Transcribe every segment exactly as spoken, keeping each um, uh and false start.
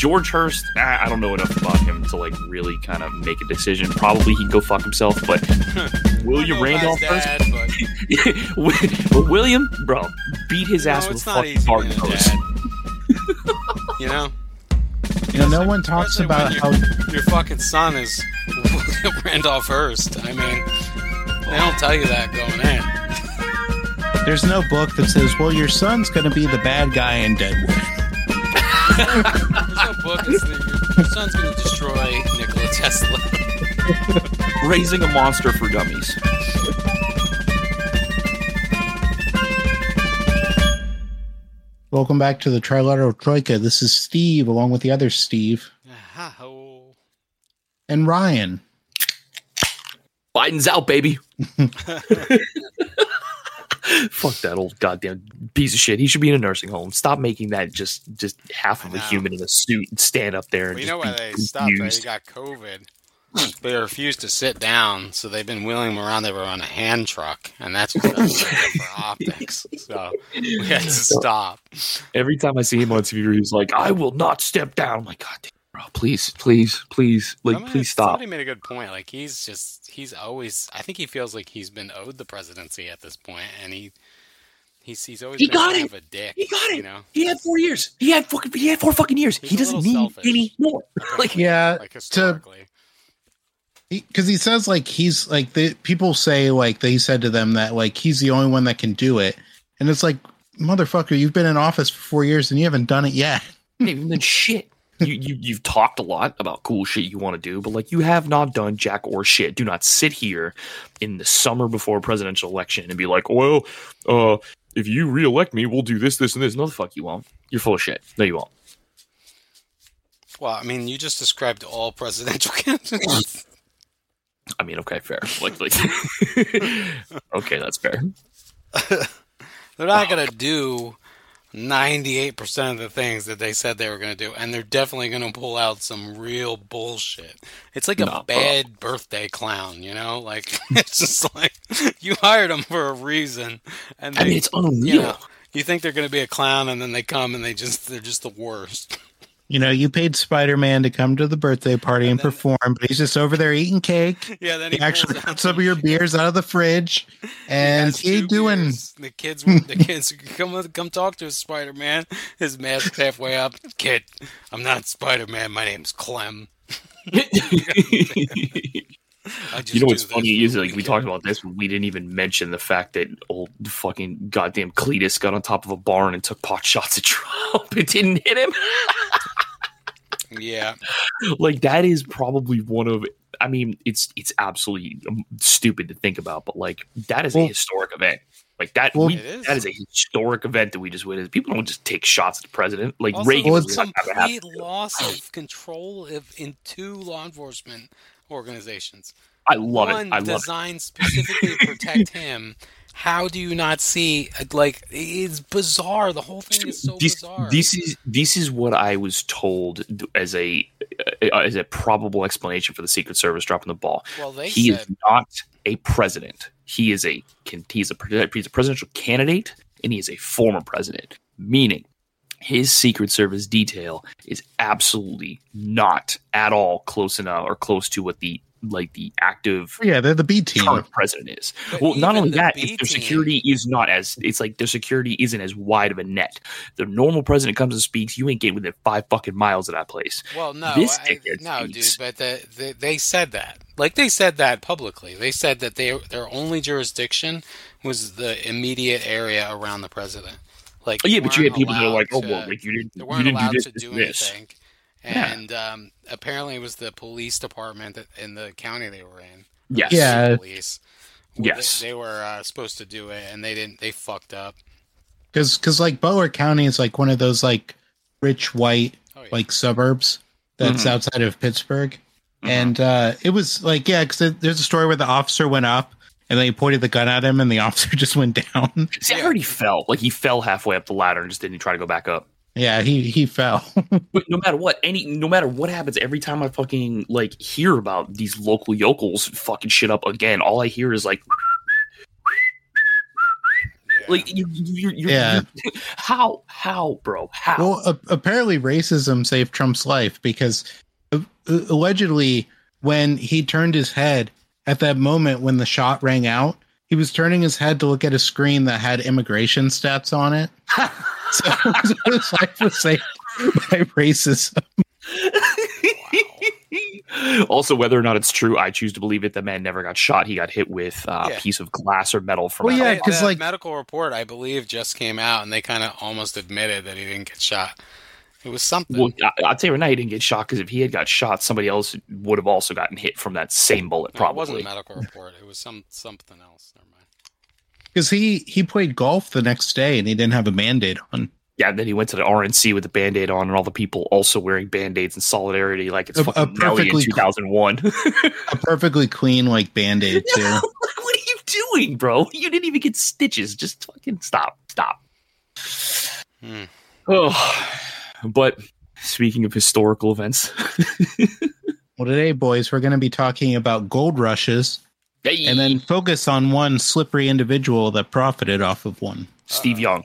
George Hurst, I don't know enough about him to like really kind of make a decision. Probably he'd go fuck himself, but William Randolph Hearst, but William, bro, beat his no, ass with it's a not fucking easy garden being a hose. dad. You know? You know, no one talks Especially about when how your, your fucking son is William Randolph Hearst. I mean, they don't tell you that going in. there's no book that says, well, your son's going to be the bad guy in Deadwood. There's no book that says your, your son's going to destroy Nikola Tesla. Raising a monster for dummies. Welcome back to the Trilateral Troika. This is Steve, along with the other Steve. Oh. And Ryan. Biden's out, baby. Fuck that old goddamn piece of shit. He should be in a nursing home. Stop making that just just half of a human in a suit and stand up there and Well, you just know why be they confused. stopped, right? He got COVID. They refused to sit down, so they've been wheeling him around. They were on a hand truck, and that's just for optics. So we had to stop. Every time I see him on T V, he's like, "I will not step down." I'm like, "God damn, bro, please, please, please, like, I mean, please stop." Somebody made a good point. Like he's just, he's always. I think he feels like he's been owed the presidency at this point, and he, he's, he's always He been got kind it. of a dick. He got it. You know, He had four years. He had fucking. He had four fucking years. He's he a doesn't little need selfish. any more. Like, Yeah, like to historically. because he, he says like he's like the people say like they said to them that like he's the only one that can do it, and it's like, motherfucker, you've been in office for four years and you haven't done it yet. even then shit. You, you you've talked a lot about cool shit you want to do, but like you have not done jack or shit. Do not sit here in the summer before a presidential election and be like, well, uh, if you reelect me, we'll do this, this, and this. No, the fuck you won't. You're full of shit. No, you won't. Well, I mean, you just described all presidential candidates. I mean, okay, fair. Like, like okay, that's fair. They're not going to do ninety-eight percent of the things that they said they were going to do, and they're definitely going to pull out some real bullshit. It's like a Nah, bad birthday clown, you know? Like, it's just like, you hired them for a reason, and they, I mean, it's unreal. you know, you think they're going to be a clown, and then they come, and they just, they're just the worst. You know, you paid Spider-Man to come to the birthday party and, And then- perform, but he's just over there eating cake. Yeah, then He he actually pulls got out some of your shit. beers out of the fridge, and has he two doing. beers. The kids, the kids, come come talk to us, Spider Man. His mask's halfway up. Kid, I'm not Spider Man. My name's Clem. I just You know do what's this funny for is the like we weekend. talked about this, but we didn't even mention the fact that old fucking goddamn Cletus got on top of a barn and took pot shots at Trump. It didn't hit him. Yeah, Like that is probably one of. I mean, it's it's absolutely um, stupid to think about, but like that is Well- a historic event. Like that, Well, we, it is. that is a historic event that we just witnessed. People don't just take shots at the president. Like also, Reagan Well, was it's not gonna have complete loss of control of, in two law enforcement organizations. I love One it. I love it. designed specifically to protect him. How do you not see? Like, it's bizarre. The whole thing is so this, bizarre. this is this is what I was told as a uh, as a probable explanation for the Secret Service dropping the ball. well, they He said is not a president. He is a he's a he's a presidential candidate, and he is a former president. Meaning, his Secret Service detail is absolutely not at all close enough or close to what the like the active Yeah, they're the B team. current president is. But Well, not even only the that, B it's their team- security is not as it's like their security isn't as wide of a net. The normal president comes and speaks, you ain't getting within five fucking miles of that place. Well, no, This I, dickhead no, dude. speaks. But the, the, they said that, like they said that publicly. They said that they their only jurisdiction was the immediate area around the president. Like, Oh, yeah, but you had weren't people that are allowed like, oh, to- well, like you didn't, they you weren't didn't do allowed this, to this, do and this. anything. Yeah. And um, apparently, it was the police department that, in the county they were in. Yes. Yeah. The police. Well, Yes. They, they were uh, supposed to do it, and they didn't. They fucked up. Because because like Bower County is like one of those like rich white Oh, yeah. like suburbs that's Mhm. outside of Pittsburgh, Mhm. and uh, it was like yeah, because there's a story where the officer went up and then he pointed the gun at him and the officer just went down. See, I Yeah. heard he fell. Like he fell halfway up the ladder and just didn't try to go back up. Yeah, he he fell. But no matter what, any no matter what happens, every time I fucking like hear about these local yokels fucking shit up again, all I hear is like, Yeah. Like you, you, you, Yeah. you how, how, bro, how? Well, uh, apparently racism saved Trump's life because uh, allegedly when he turned his head at that moment when the shot rang out, he was turning his head to look at a screen that had immigration stats on it. So his life was saved by racism. Also, whether or not it's true, I choose to believe it. The man never got shot. He got hit with uh, Yeah. a piece of glass or metal from Well, a yeah, Hey, 'cause, the like- medical report, I believe, just came out, and they kind of almost admitted that he didn't get shot. It was something. Well, I, I'll tell you right now, he didn't get shot because if he had got shot, somebody else would have also gotten hit from that same bullet. No, it Probably. wasn't a medical report. It was some something else. Never mind. Because he, he played golf the next day and he didn't have a Band-Aid on. Yeah, and then he went to the R N C with the Band-Aid on, and all the people also wearing Band-Aids in solidarity, like it's A- a fucking Nelly in perfectly two thousand one. A perfectly clean, like, Band-Aid, too. What are you doing, bro? You didn't even get stitches. Just fucking stop. Stop. Hmm. Oh, but speaking of historical events, Well, today, boys, we're going to be talking about gold rushes hey, and then focus on one slippery individual that profited off of one. Steve Young,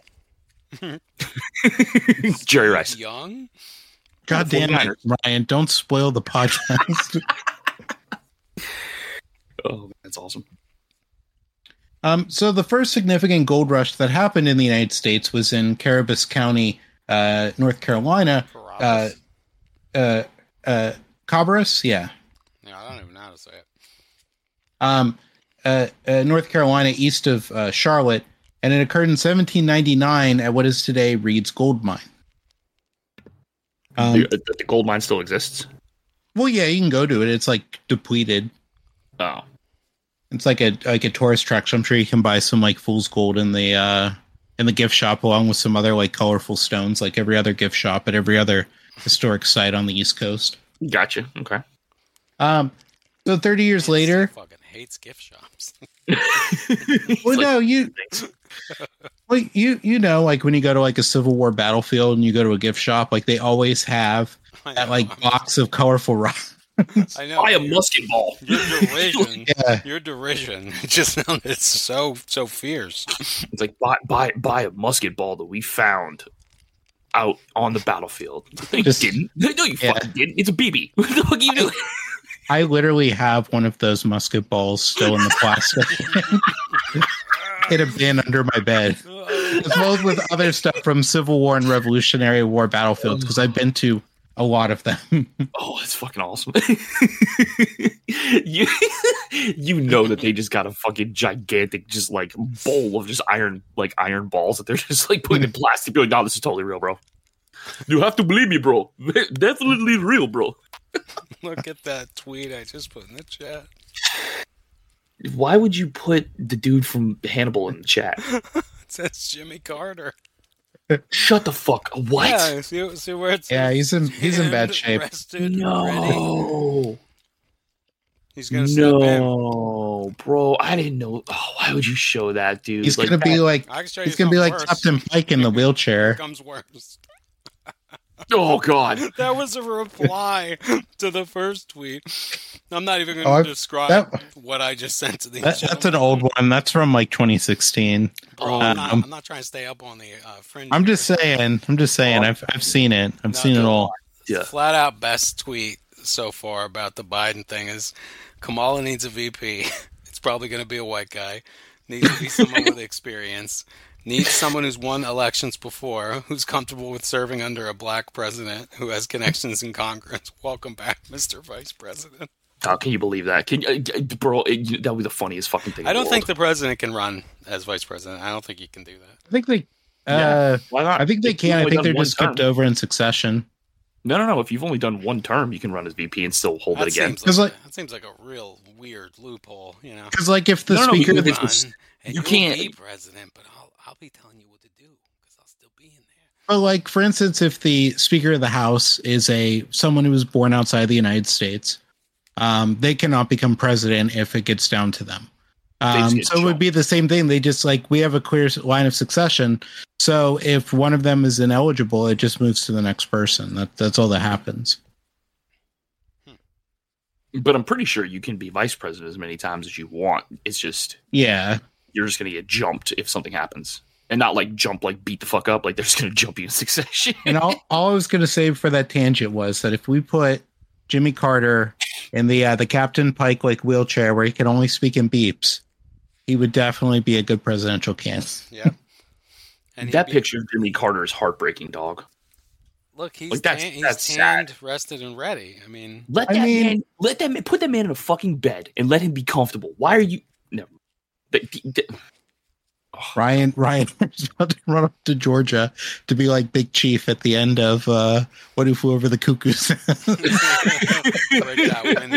Jerry Rice. Young? God damn it, Ryan, don't spoil the podcast. Oh, that's awesome. um, so the first significant gold rush that happened in the United States was in Caribous County, uh, North Carolina. Uh, Carabas? uh, uh, Cabras, yeah. Yeah, I don't even know how to say it. Um, uh, uh, North Carolina, east of uh, Charlotte, and it occurred in seventeen ninety-nine at what is today Reed's Gold Mine. Um, the, the gold mine still exists. well, yeah, you can go to it. It's like depleted. Oh, It's like a like a tourist attraction. I'm sure you can buy some like fool's gold in the uh, in the gift shop, along with some other like colorful stones, like every other gift shop at every other historic site on the East Coast. gotcha. Okay. Um, so thirty years later, Fucking hates gift shops. well, no, you, well, you, you know, like when you go to like a Civil War battlefield and you go to a gift shop, like they always have I that know. like box of colorful rocks. I know. Buy a your- musket ball. Your derision. Yeah, Your derision. It just sounded so so fierce. It's like buy buy buy a musket ball that we found out on the battlefield. You Just- didn't? No, you yeah. fucking didn't. It's a B B. What the fuck are you doing? I literally have one of those musket balls still in the plastic. It had been under my bed, as well as with other stuff from Civil War and Revolutionary War battlefields, because I've been to a lot of them. Oh, that's fucking awesome. you you know that they just got a fucking gigantic, just like bowl of just iron, like iron balls that they're just like putting in plastic. Be like, no, this is totally real, bro. You have to believe me, bro. Definitely real, bro. Look at that tweet I just put in the chat. Why would you put the dude from Hannibal in the chat? It says Jimmy Carter. Shut the fuck. What? Yeah, see, see where it's Yeah, he's in he's in bad shape. Rested, ready. No. He's gonna step in. No, bro. I didn't know. Oh, why would you show that, dude? He's Like gonna be that- like I can show you he's gonna be like something worse. Captain Pike in the Here wheelchair. comes worse. Oh God. That was a reply to the first tweet. I'm not even going Oh, to I've- describe that- what I just sent to these That, that's an gentlemen. old one. That's from like twenty sixteen. Bro, I'm, not, Um, I'm not trying to stay up on the uh, fringe. I'm just here. saying. I'm just saying. I've I've seen it. I've No, seen it no. all. Yeah. Flat out best tweet so far about the Biden thing is Kamala needs a V P. It's probably going to be a white guy. Needs to be someone with experience. Needs someone who's won elections before, who's comfortable with serving under a black president, who has connections in Congress. Welcome back, Mister Vice President. How can you believe that? Can you, uh, bro? It, that would be the funniest fucking thing. I in don't the think world. the president can run as vice president. I don't think he can do that. I think they. Yeah. Uh, Why not? I think they If can. you've I only think done they're one just skipped term- over in succession. No, no, no. If you've only done one term, you can run as V P and still hold That it again. seems 'Cause, like, like- that seems like a real weird loophole, you know. Because like if the No, no, no, speaker, you- of the, it's- Run, and you you'll can't- be president, but I'll I'll be telling you what to do because I'll still be in there. but like for instance, if the Speaker of the House is a someone who was born outside the United States, um, they cannot become president if it gets down to them. They just Um, get so it would be the same thing. They just like we have a clear line of succession. So if one of them is ineligible, it just moves to the next person. That that's all that happens. But I'm pretty sure you can be vice president as many times as you want. It's just Yeah. you're just going to get jumped if something happens. and not like jump, like beat the fuck up, like they're just gonna jump you in succession. And all, all I was going to say for that tangent was that if we put Jimmy Carter in the uh, the Captain Pike like wheelchair where he can only speak in beeps, he would definitely be a good presidential candidate. Yeah. And that be, picture of Jimmy Carter is heartbreaking, dog. Look, he's like, that's, tan, he's that's tanned, sad. rested, and ready. I mean, let I that mean, man, let that man, put that man in a fucking bed and let him be comfortable. Why are you? No. The, the, the, oh. Ryan, Ryan is about to run up to Georgia to be like Big Chief at the end of uh, What Who Flew Over the Cuckoo's Nest. Break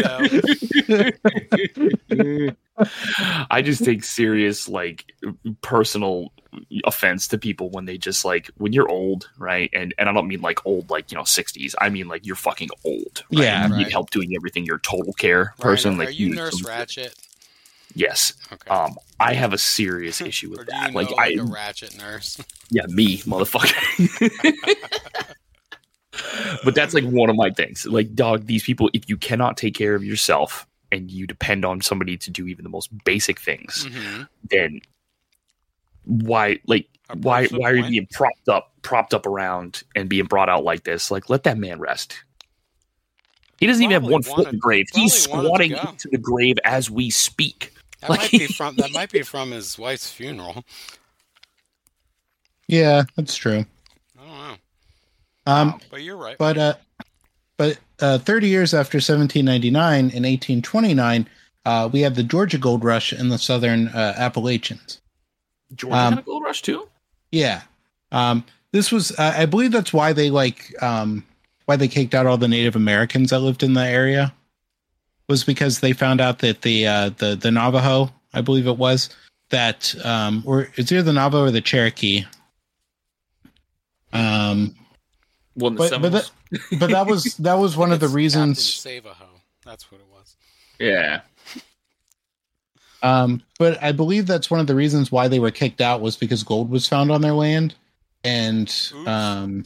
that window. I just take serious, like, personal offense to people when they just, like, when you're old, right? And and I don't mean like old, like, you know, sixties. I mean like you're fucking old. Right? Yeah, you right. need help doing everything. You're a total care Ryan, person. are, like, are you need Nurse some- Ratchet? Yes. Okay. Um, I have a serious issue with or do that. you Like, know, I, like a ratchet nurse. yeah, me, motherfucker. But that's like one of my things. Like, dog, these people, if you cannot take care of yourself and you depend on somebody to do even the most basic things, Mm-hmm. then why, like, Or why, proves the why are you point. being propped up, propped up around and being brought out like this? Like, let that man rest. He doesn't even have Probably one foot in wanted- the grave. He's probably wanted to squatting go. into the grave as we speak. That Like- might be from that might be from his wife's funeral. Yeah, that's true. I don't know. Um, Wow, but you're right. But uh, but uh, thirty years after seventeen ninety-nine, in eighteen twenty-nine, uh, we had the Georgia Gold Rush in the southern uh, Appalachians. Georgia Um, had a gold rush too? Yeah, um, this was uh, I believe that's why they like um, why they kicked out all the Native Americans that lived in the area, was because they found out that the uh, the the Navajo, I believe it was, that um, or it's either the Navajo or the Cherokee. Um, Well, the but but Seminoles. that, but that was that was one of the It's reasons. Captain Savaho. That's what it was. Yeah. Um, but I believe that's one of the reasons why they were kicked out was because gold was found on their land, and Oops. um,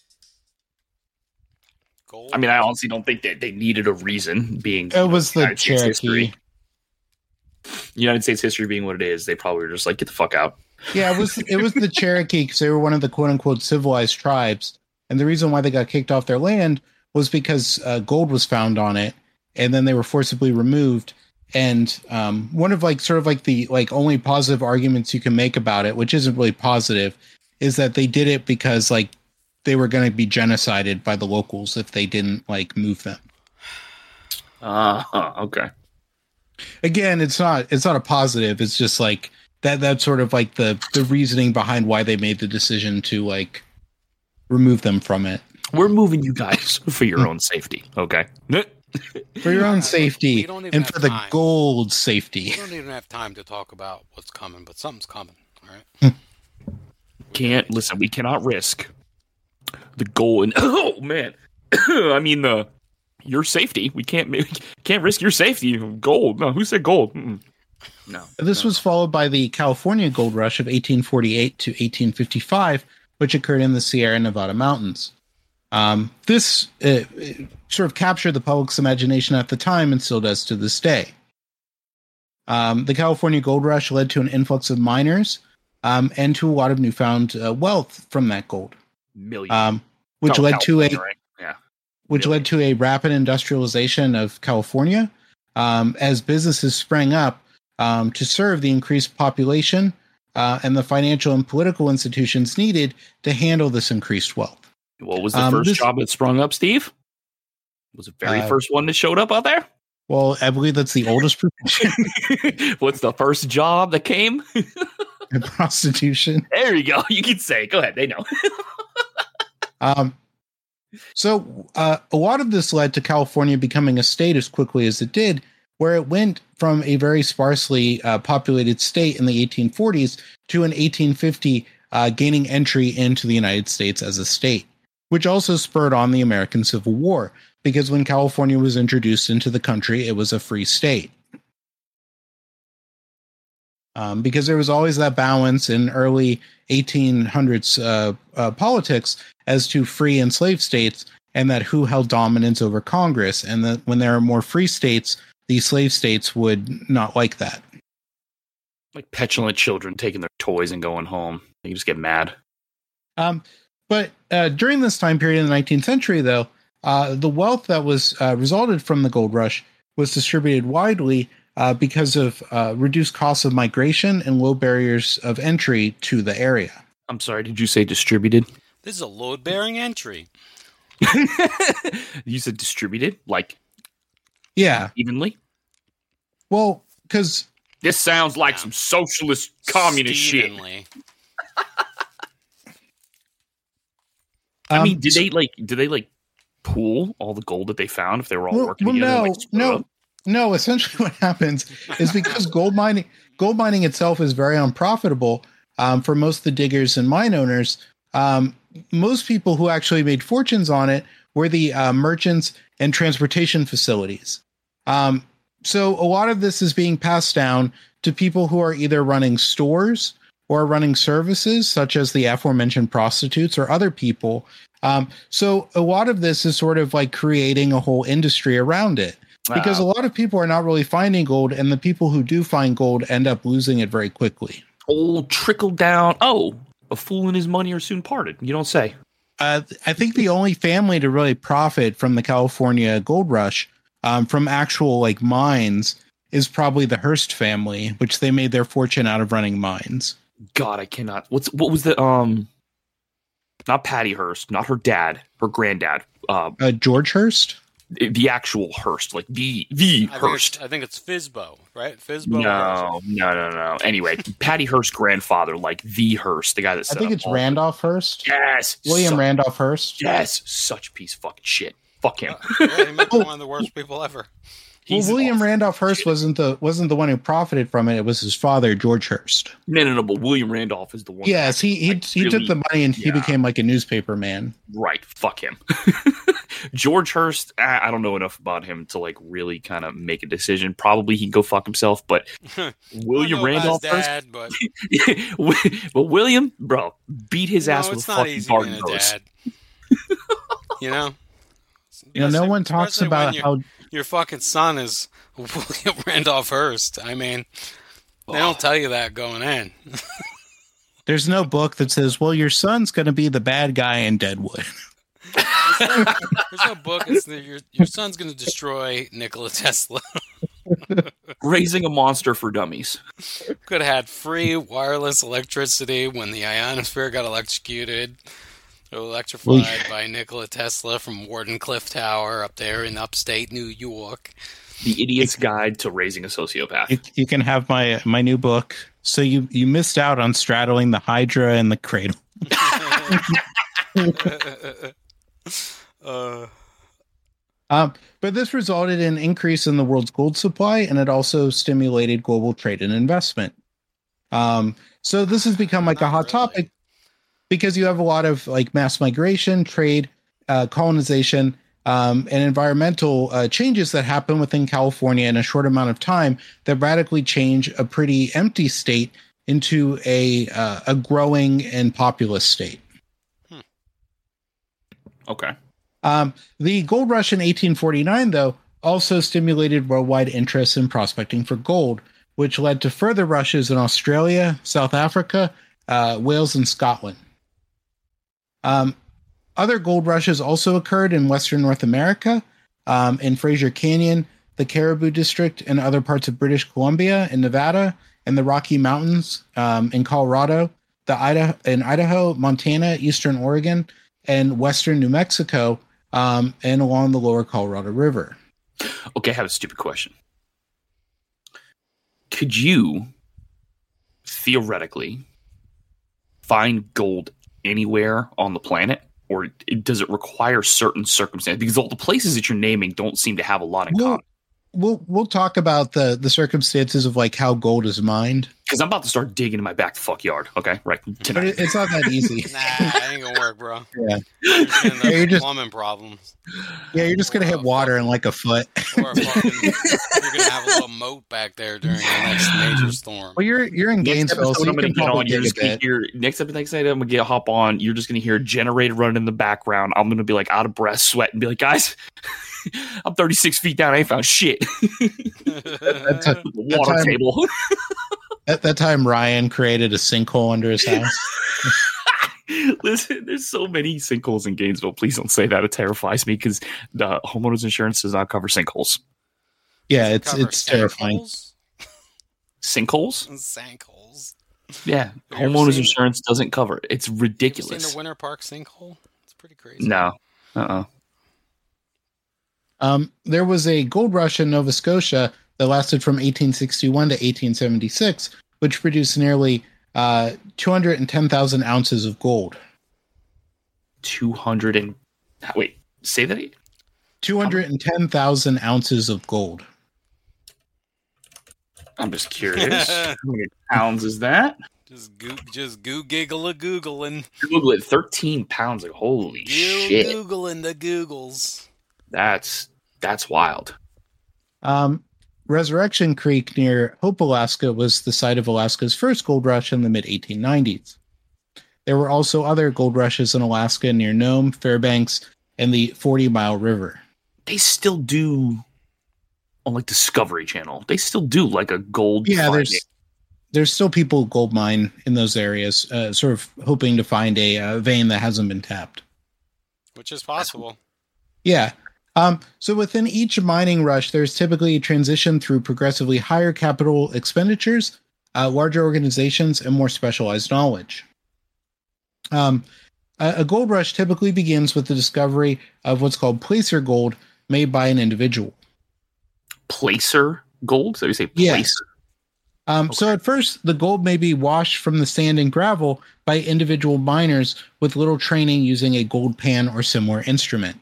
Gold. I mean, I honestly don't think that they needed a reason. Being it was the United States Cherokee. history. United States history being what it is, they probably were just like, get the fuck out. Yeah, it was it was the Cherokee because they were one of the quote unquote civilized tribes, and the reason why they got kicked off their land was because uh, gold was found on it, and then they were forcibly removed. And um, one of like sort of like the like only positive arguments you can make about it, which isn't really positive, is that they did it because like they were going to be genocided by the locals if they didn't like move them. Uh, okay. Again, it's not it's not a positive. It's just like that. That's sort of like the the reasoning behind why they made the decision to like remove them from it. We're moving you guys for your own safety. Okay. For your own We safety don't even and have for the time. gold We safety. don't even have time to talk about what's coming, but something's coming. All right. Can't listen. We cannot risk the goal. And oh man, I mean the your safety. We can't we can't risk your safety. Gold. No, who said gold? Mm-mm. No. This no. was followed by the California Gold Rush of eighteen forty-eight to eighteen fifty-five, which occurred in the Sierra Nevada mountains. Um, this uh, sort of captured the public's imagination at the time and still does to this day. Um, the California Gold Rush led to an influx of miners um, and to a lot of newfound uh, wealth from that gold, million. um, which Oh, led to a California, right? Yeah. which Really? led to a rapid industrialization of California um, as businesses sprang up um, to serve the increased population uh, and the financial and political institutions needed to handle this increased wealth. What was the Um, first this- job that sprung up, Steve? Was the very Uh, first one that showed up out there? Well, I believe that's the oldest profession What's the first job that came? in prostitution. There you go. You can say. Go ahead. They know. Um, so uh, a lot of this led to California becoming a state as quickly as it did, where it went from a very sparsely uh, populated state in the eighteen forties to an eighteen fifty uh, gaining entry into the United States as a state, which also spurred on the American Civil War, because when California was introduced into the country, it was a free state. Um, because there was always that balance in early eighteen hundreds uh, uh, politics as to free and slave states, and that who held dominance over Congress, and that when there are more free states, the slave states would not like that. Like petulant children taking their toys and going home. You just get mad. Um, but uh, during this time period in the nineteenth century, though, uh, the wealth that was uh, resulted from the gold rush was distributed widely uh, because of uh, reduced costs of migration and low barriers of entry to the area. I'm sorry, did you say distributed? This is a load-bearing entry. You said distributed? Like Yeah. evenly? Well, because This sounds like Yeah. some socialist communist shit. Stevenly. I um, mean, did they like did they like pool all the gold that they found if they were all well, working well, together? no, and, like, split no, up? no. Essentially, what happens is because gold mining, gold mining itself is very unprofitable um, for most of the diggers and mine owners. Um, most people who actually made fortunes on it were the uh, merchants and transportation facilities. Um, so a lot of this is being passed down to people who are either running stores or running services, such as the aforementioned prostitutes or other people. Um, so a lot of this is sort of like creating a whole industry around it. Because Uh, a lot of people are not really finding gold, and the people who do find gold end up losing it very quickly. old trickle down. Oh, a fool and his money are soon parted. You don't say. Uh, I think the only family to really profit from the California gold rush, um, from actual like mines, is probably the Hearst family, which they made their fortune out of running mines. God, I cannot. What's what was the um? Not Patty Hearst, not her dad, her granddad. Uh, Uh, George Hearst? the actual Hearst, like the the I think, Hearst. it's, I think it's Fizbo, right? Fizbo. No, no, no, no. Anyway, Patty Hearst's grandfather, like the Hearst, the guy that I set think up it's all- Randolph Hearst. Yes, William such, Randolph Hearst. Yes, such a piece of fucking shit. Fuck him. Uh, yeah, he might be one of the worst people ever. Well, He's William awful. Randolph Hearst wasn't the wasn't the one who profited from it. It was his father, George Hearst. No, no, no. But William Randolph is the one. Yes, he he, like, he really- took the money and he yeah. became like a newspaper man. Right. Fuck him. George Hearst, I, I don't know enough about him to like really kind of make a decision. Probably he'd go fuck himself, but William I know Randolph about his Hearst, dad, but but William, bro, beat his you know, ass with it's a not fucking easy garden being a hose. dad. You know, You know, no Especially- one talks especially when about your, how your fucking son is William Randolph Hearst. I mean, they don't tell you that going in. there's no book that says, "Well, your son's going to be the bad guy in Deadwood." There's no book. It's the, your your son's going to destroy Nikola Tesla. Raising a monster for dummies. Could have had free wireless electricity when the ionosphere got electrocuted, electrified Well, by Nikola Tesla from Wardenclyffe Tower up there in upstate New York. The Idiot's Guide to Raising a Sociopath. You, you can have my my new book. So you you missed out on straddling the Hydra and the cradle. uh, Um, but this resulted in an increase in the world's gold supply, and it also stimulated global trade and investment. Um, so this has become like a Not hot really. topic because you have a lot of like mass migration, trade, uh, colonization, um, and environmental uh, changes that happen within California in a short amount of time that radically change a pretty empty state into a uh, a growing and populous state. Okay. Um, the gold rush in eighteen forty-nine, though, also stimulated worldwide interest in prospecting for gold, which led to further rushes in Australia, South Africa, uh, Wales, and Scotland. Um, other gold rushes also occurred in Western North America, um, in Fraser Canyon, the Caribou District, and other parts of British Columbia, in Nevada, and the Rocky Mountains, um, in Colorado, the Idaho, in Idaho, Montana, Eastern Oregon, and Western New Mexico, um, and along the lower Colorado River. Okay, I have a stupid question. Could you theoretically find gold anywhere on the planet, or does it require certain circumstances? Because all the places that you're naming don't seem to have a lot in Well, common. We'll we'll talk about the the circumstances of like how gold is mined, Because I'm about to start digging in my back fuck yard. Okay, right but tonight. it, it's not that easy. nah, that ain't gonna work, bro. Yeah. You're just gonna end up Yeah, you're with just- plumbing problems. Yeah, you're just gonna hit water in like a foot. Or a fucking, you're gonna have a little moat back there during the next major storm. Well, you're you're in Next Gainesville, episode, so you I'm going can to get probably on. You're dig a just going bit. to hear next episode. Next episode, I'm going to get hop on. You're just going to hear a generator running in the background. I'm going to be like out of breath, sweat, and be like, guys, I'm thirty-six feet down. I ain't found shit. That's a- The water time- table. At that time, Ryan created a sinkhole under his house. Listen, there's so many sinkholes in Gainesville. Please don't say that. It terrifies me because the homeowners insurance does not cover sinkholes. Yeah, Does it it's cover it's terrifying. sinkholes? Sinkholes? Sinkholes. Yeah, Have you ever homeowners seen- insurance doesn't cover it. It's You ever ridiculous. seen the Winter Park sinkhole? It's pretty crazy. No. Uh-uh. Um, there was a gold rush in Nova Scotia that lasted from eighteen sixty-one to eighteen seventy-six, which produced nearly uh, two hundred ten thousand ounces of gold. two hundred and... Wait, say that again? two hundred ten thousand ounces of gold. I'm just curious. How many pounds is that? Just goo, just goo giggle a googling. Google it. thirteen pounds. Like, holy Goo shit. googling the googles. That's that's wild. Um, Resurrection Creek near Hope, Alaska was the site of Alaska's first gold rush in the mid eighteen nineties. There were also other gold rushes in Alaska near Nome, Fairbanks, and the Forty Mile River. They still do on like Discovery Channel. They still do like a gold. Yeah, finding. there's there's still people gold mine in those areas, uh, sort of hoping to find a uh, vein that hasn't been tapped. Which is possible. Yeah. Um, so within each mining rush, there's typically a transition through progressively higher capital expenditures, uh, larger organizations, and more specialized knowledge. Um, a, a gold rush typically begins with the discovery of what's called placer gold made by an individual. Placer gold. So you say Yes. placer. Um, So Okay. at first, the gold may be washed from the sand and gravel by individual miners with little training using a gold pan or similar instrument.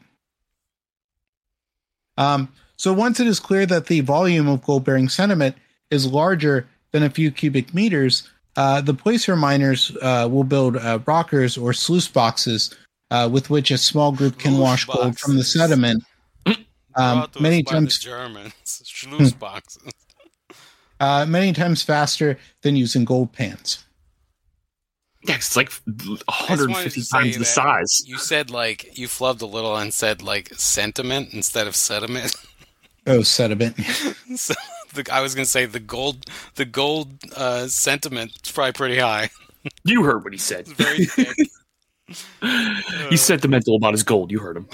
Um, so once it is clear that the volume of gold-bearing sediment is larger than a few cubic meters, uh, the placer miners uh, will build uh, rockers or sluice boxes uh, with which a small group can Sluice wash gold from the boxes. sediment. Um, Brought to us many by times, the Germans. Schluss boxes. uh, many times faster than using gold pans. Yeah, it's like one hundred fifty say times the that size. You said like you flubbed a little and said like sentiment instead of sediment. Oh, sediment. So the, I was gonna say the gold, the gold uh, sentiment is probably pretty high. You heard what he said. It's very thick. He's sentimental about his gold. You heard him.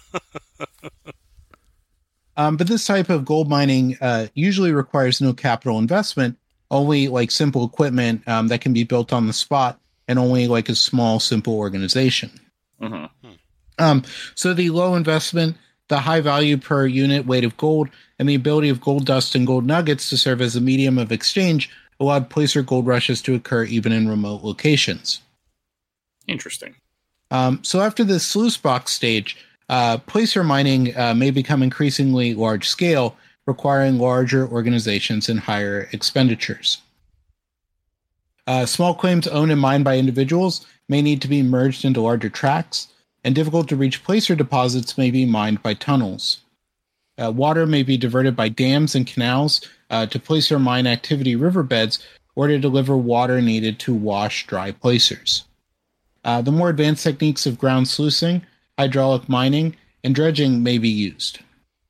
Um, but this type of gold mining uh, usually requires no capital investment, only like simple equipment um, that can be built on the spot, and only like a small, simple organization. Mm-hmm. Um, so the low investment, the high value per unit weight of gold, and the ability of gold dust and gold nuggets to serve as a medium of exchange allowed placer gold rushes to occur even in remote locations. Interesting. Um, so after the sluice box stage, uh, placer mining uh, may become increasingly large scale, requiring larger organizations and higher expenditures. Uh, small claims owned and mined by individuals may need to be merged into larger tracts, and difficult to reach placer deposits may be mined by tunnels. Uh, water may be diverted by dams and canals uh, to placer mine activity riverbeds or to deliver water needed to wash dry placers. Uh, the more advanced techniques of ground sluicing, hydraulic mining, and dredging may be used.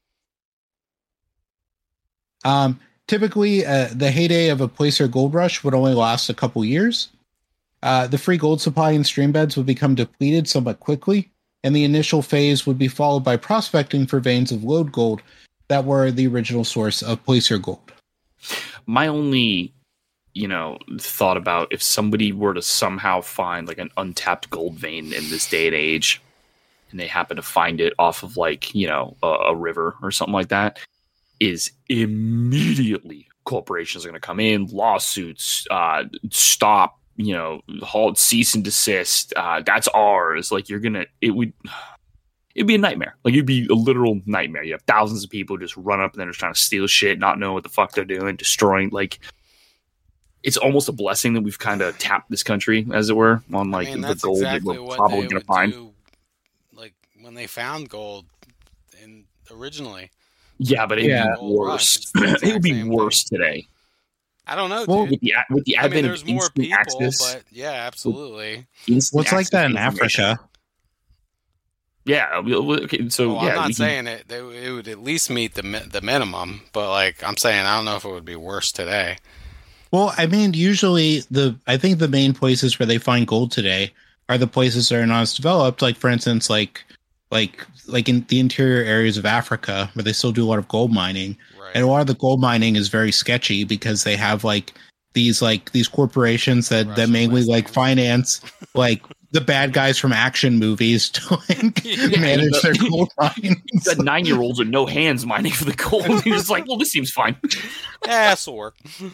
Um, typically, uh, the heyday of a placer gold rush would only last a couple years. Uh, the free gold supply in stream beds would become depleted somewhat quickly, and the initial phase would be followed by prospecting for veins of lode gold that were the original source of placer gold. My only, you know, thought about if somebody were to somehow find like an untapped gold vein in this day and age, and they happen to find it off of like, you know, a, a river or something like that, is immediately corporations are going to come in, lawsuits, uh, stop, you know, halt, cease and desist. Uh, that's ours. Like you're gonna, it would, it'd be a nightmare. Like it'd be a literal nightmare. You have thousands of people just run up and they're just trying to steal shit, not knowing what the fuck they're doing, destroying. Like it's almost a blessing that we've kind of tapped this country, as it were, on like I mean, the that's gold exactly that we're what probably they gonna would find. do. Like when they found gold, in originally. Yeah, but it'd Yeah. be worse. It's the exact It would be same worse today. I don't know, Well, dude. With the with the I mean, advent there's of more instant people, access, but yeah, absolutely. instant What's like access that to in information. Africa? Yeah. we- we- Okay, so Well, yeah, I'm not we can- saying it. They, it would at least meet the mi- the minimum, but like I'm saying, I don't know if it would be worse today. Well, I mean, usually the I think the main places where they find gold today are the places that are not as developed. Like, for instance, like like like in the interior areas of Africa, where they still do a lot of gold mining, Right. and a lot of the gold mining is very sketchy because they have like these like these corporations that that Russian mainly like listings. finance like the bad guys from action movies to like Yeah. manage their gold mines. Got nine year olds with no hands mining for the gold. He's just like, well, this seems fine. Yeah, this'll work.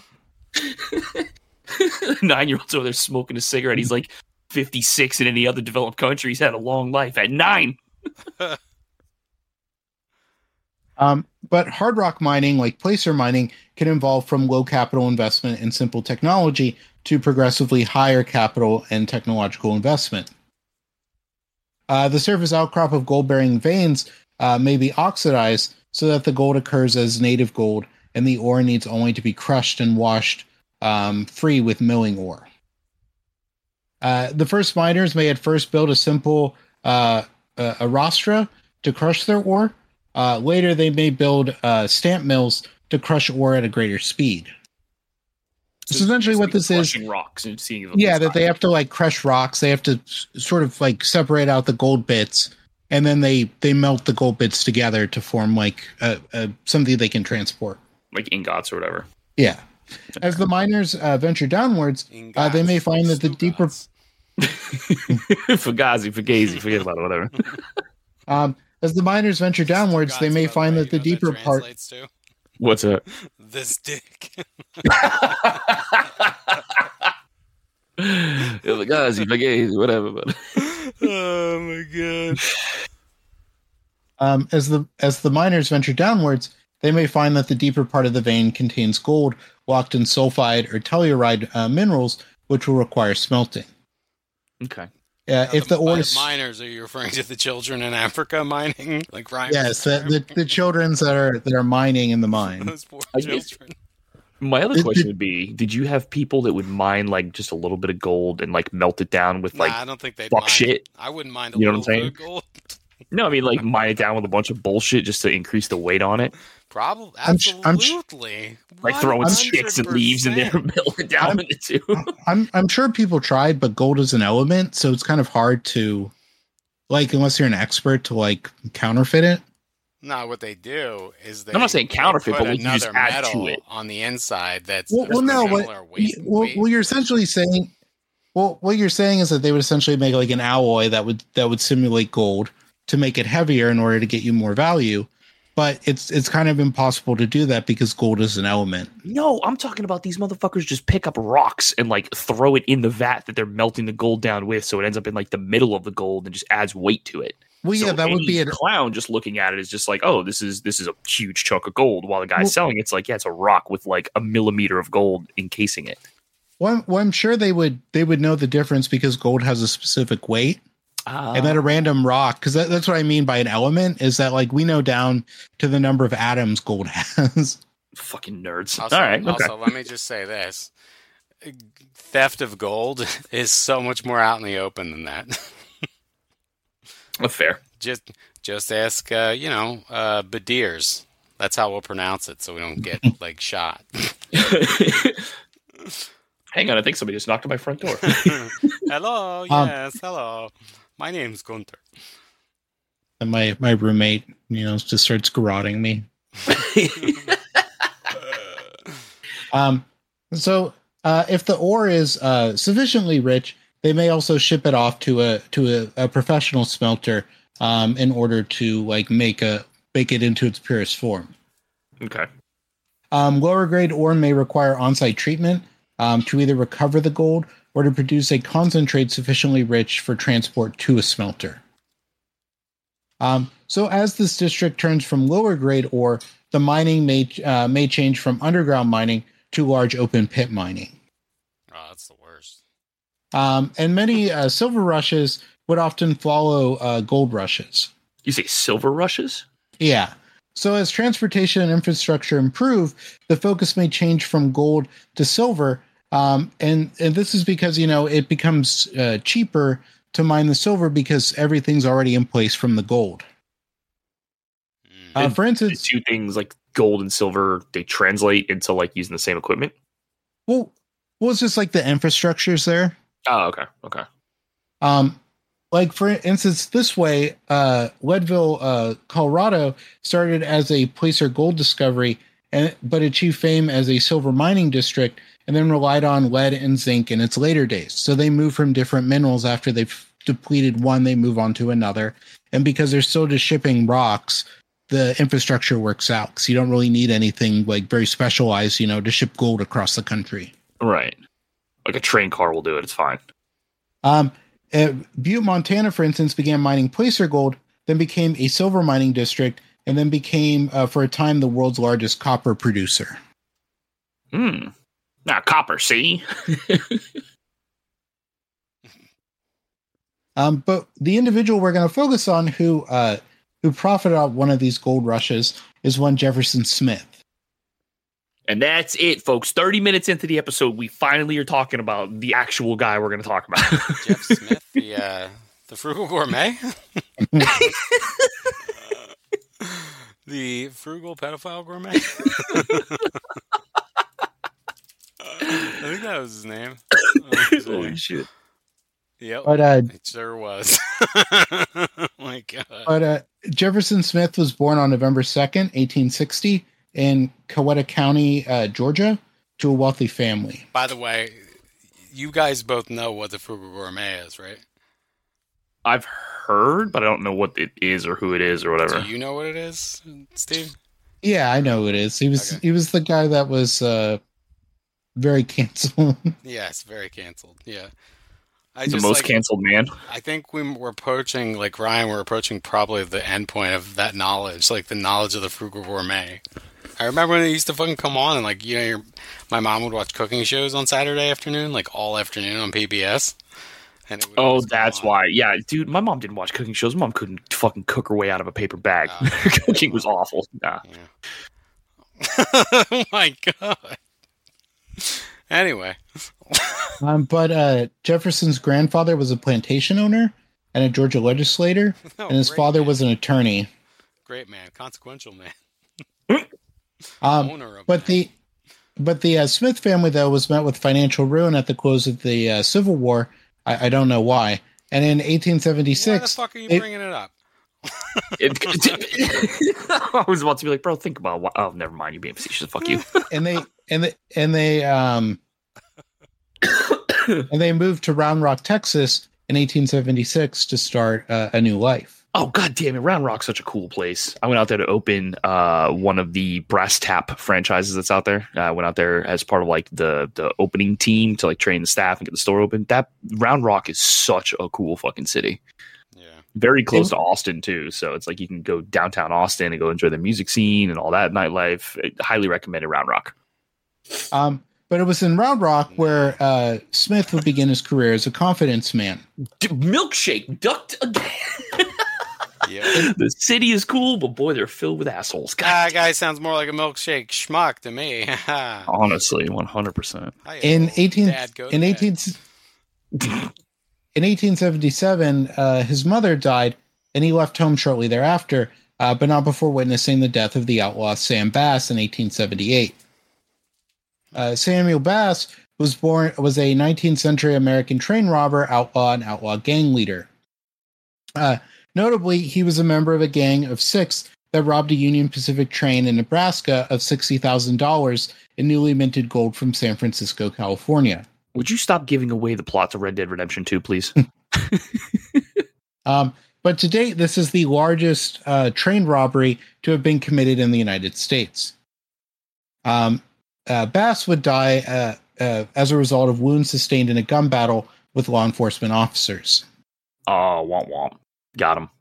Nine year olds over there smoking a cigarette. He's like fifty-six in any other developed country. He's had a long life at nine. Um, but hard rock mining, like placer mining, can involve from low capital investment and simple technology to progressively higher capital and technological investment. Uh, the surface outcrop of gold-bearing veins uh, may be oxidized so that the gold occurs as native gold, and the ore needs only to be crushed and washed um, free with milling ore. Uh, the first miners may at first build a simple uh, uh, a rostra to crush their ore. Uh, later, they may build uh, stamp mills to crush ore at a greater speed. So essentially what this is. Crushing rocks and seeing if it Yeah, looks that they fine. have to like crush rocks. They have to s- sort of like separate out the gold bits, and then they they melt the gold bits together to form like a, a something they can transport. like ingots or whatever. Yeah. As the miners uh, venture downwards, uh, they may find that the deeper Fugazi, Fugazi, forget about it, whatever. um, as the miners venture downwards, they may find that the deeper part. To? What's that? This dick. Fugazi, Fugazi, whatever. But Oh my god. Um, as the as the miners venture downwards, they may find that the deeper part of the vein contains gold locked in sulfide or telluride uh, minerals, which will require smelting. okay. Uh, if the ore by is miners, are you referring to the children in Africa mining, like Ryan? yes, the, the the children's that are that are mining in the mine. Those poor I guess- children. My other Did- question did- would be: did you have people that would mine like just a little bit of gold and like melt it down with like? nah, I don't think they'd fuck mind. shit. I wouldn't mind a You know what little I'm bit of gold. No, I mean like mine it down with a bunch of bullshit just to increase the weight on it, Probably, I'm sh- I'm sh- absolutely. like throwing one hundred sticks and leaves in there, percent. and melt it down into two. I'm I'm sure people tried, but gold is an element, so it's kind of hard to like unless you're an expert to like counterfeit it. No, what they do is they. I'm not saying they counterfeit, put but like you just another add to metal it. on the inside. That's Well, well of no, similar what, weight. well, weight. well, you're essentially saying, well, what you're saying is that they would essentially make like an alloy that would that would simulate gold to make it heavier in order to get you more value. But it's it's kind of impossible to do that because gold is an element. No, I'm talking about these motherfuckers just pick up rocks and like throw it in the vat that they're melting the gold down with, so it ends up in like the middle of the gold and just adds weight to it. Well, So yeah, that would any be a clown just looking at it is just like, oh, this is this is a huge chunk of gold. While the guy's Well- selling it's like, yeah, it's a rock with like a millimeter of gold encasing it. well, I'm, well, I'm sure they would they would know the difference because gold has a specific weight. Uh, And then a random rock, because that, that's what I mean by an element, is that like we know down to the number of atoms gold has. fucking nerds. Also, All right, okay. also, let me just say this: theft of gold is so much more out in the open than that. Uh, fair. just, just ask, uh, you know, uh, Badirs. That's how we'll pronounce it, so we don't get like shot. Hang on, I think somebody just knocked on my front door. Hello, Um, yes, hello. My name's Gunther. And my my roommate, you know, just starts garroting me. Um, so uh, if the ore is uh, sufficiently rich, they may also ship it off to a to a, a professional smelter um, in order to like make a make it into its purest form. Okay. Um, lower grade ore may require on-site treatment um, to either recover the gold or to produce a concentrate sufficiently rich for transport to a smelter. Um, so as this district turns from lower grade ore, the mining may uh, may change from underground mining to large open pit mining. Oh, that's the worst. Um, and many uh, silver rushes would often follow uh, gold rushes. You say silver rushes? Yeah. So as transportation and infrastructure improve, the focus may change from gold to silver. Um, and, and this is because, you know, it becomes uh, cheaper to mine the silver because everything's already in place from the gold. Mm. Uh, for The instance, two things like gold and silver, they translate into like using the same equipment. Well, well, it's just like the infrastructure's there. Oh, okay, okay. Um, like for instance, this way, uh, Leadville, uh, Colorado, started as a placer gold discovery, and but achieved fame as a silver mining district, and then relied on lead and zinc in its later days. So they move from different minerals after they've depleted one, they move on to another, and because they're still just shipping rocks, the infrastructure works out because you don't really need anything like very specialized, you know, to ship gold across the country. Right, like a train car will do it. It's fine. Um. Uh, Butte, Montana, for instance, began mining placer gold, then became a silver mining district, and then became, uh, for a time, the world's largest copper producer. Hmm. Now, copper, see? um, but the individual we're going to focus on who uh, who profited off one of these gold rushes is one Jefferson Smith. And that's it, folks. thirty minutes into the episode, we finally are talking about the actual guy we're going to talk about. Jeff Smith, the uh, the frugal gourmet, the frugal pedophile gourmet. I think that was his name. Oh, Holy shit! Yep, but, uh, it sure was. Oh my God! But uh, Jefferson Smith was born on November second, eighteen sixty. In Coweta County, uh, Georgia, to a wealthy family. By the way, you guys both know what the frugal gourmet is, right? I've heard, but I don't know what it is or who it is or whatever. Do you know what it is, Steve? Yeah, I know who it is. He was Okay. he was the guy that was uh, very canceled. Yes, very canceled. Yeah. I the just, most like, canceled man. I think we we're approaching, like Ryan, we're approaching probably the end point of that knowledge, like the knowledge of the frugal gourmet. I remember when it used to fucking come on, and like, you know, your, my mom would watch cooking shows on Saturday afternoon, like all afternoon on P B S. And it would Oh, always come that's on. why. Yeah, dude, my mom didn't watch cooking shows. My mom couldn't fucking cook her way out of a paper bag. Oh. Her cooking was awful. Nah. Yeah. Oh my God. Anyway. um, but uh, Jefferson's grandfather was a plantation owner and a Georgia legislator, Oh, and his great father man. was an attorney. Great man, consequential man. Um, Owner of but man. the but the uh, Smith family, though, was met with financial ruin at the close of the uh, Civil War. I, I don't know why. And in eighteen Why the seventy-six, fuck are you it- bringing it up? It- I was about to be like, bro, think about what. Oh, never mind. You're being facetious. Fuck you. and they and they and they um and they moved to Round Rock, Texas, in eighteen seventy-six to start uh, a new life. Oh, god damn it. Round Rock's such a cool place. I went out there to open uh, one of the Brass Tap franchises that's out there. I went out there as part of like the the opening team to like train the staff and get the store open. That Round Rock is such a cool fucking city. Yeah. Very close It- to Austin too. So it's like you can go downtown Austin and go enjoy the music scene and all that nightlife. I highly recommended Round Rock. Um, but it was in Round Rock where uh, Smith would begin his career as a confidence man. D- milkshake ducked again. Yeah. The city is cool, but boy, they're filled with assholes. God, That guy sounds more like a milkshake schmuck to me. honestly, one hundred percent. In eighteen Dad, go in dad. eighteen in eighteen seventy-seven, uh, his mother died, and he left home shortly thereafter, uh, but not before witnessing the death of the outlaw Sam Bass in eighteen seventy-eight. Uh, Samuel Bass was born was a nineteenth century American train robber, outlaw, and outlaw gang leader. Uh, notably, he was a member of a gang of six that robbed a Union Pacific train in Nebraska of sixty thousand dollars in newly minted gold from San Francisco, California. Would you stop giving away the plot to Red Dead Redemption two, please? Um, but to date, this is the largest uh, train robbery to have been committed in the United States. Um, uh, Bass would die uh, uh, as a result of wounds sustained in a gun battle with law enforcement officers. Oh, womp womp. Got him.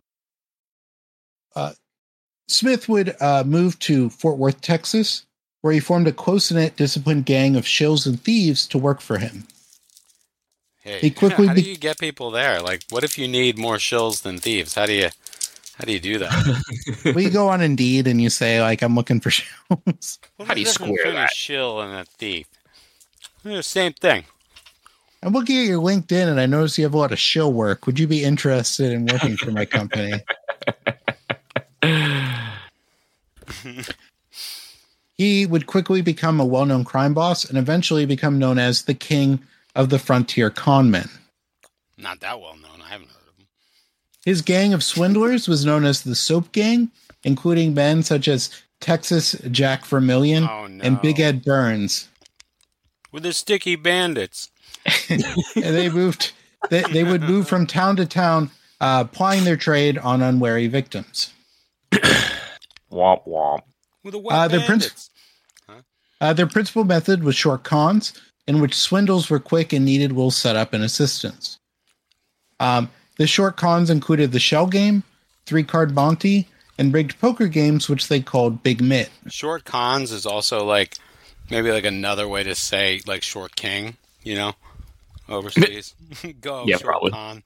Smith would uh, move to Fort Worth, Texas, where he formed a close-knit, disciplined gang of shills and thieves to work for him. Hey, He quickly how be- do you get people there? Like, what if you need more shills than thieves? How do you, how do you do that? We go on Indeed and you say, like, I'm looking for shills. What How do you is the difference square between that? a shill and a thief? They're the same thing. I'm looking at your LinkedIn and I notice you have a lot of shill work. Would you be interested in working for my company? He would quickly become a well-known crime boss and eventually become known as the king of the frontier conmen. Not that well known. I haven't heard of him. His gang of swindlers was known as the Soap Gang, including men such as Texas Jack Vermillion Oh, no. and Big Ed Burns. With the sticky bandits. And they moved. They, they would move from town to town, uh, plying their trade on unwary victims. Womp womp. With the wet Uh, their bandits. princ- uh, their principal method was short cons, in which swindles were quick and needed little setup and assistance. Um, the short cons included the shell game, three-card Monty, and rigged poker games, which they called Big Mitt. Short cons is also like maybe like another way to say like short king, you know, overseas. Go, Yeah, short probably. con.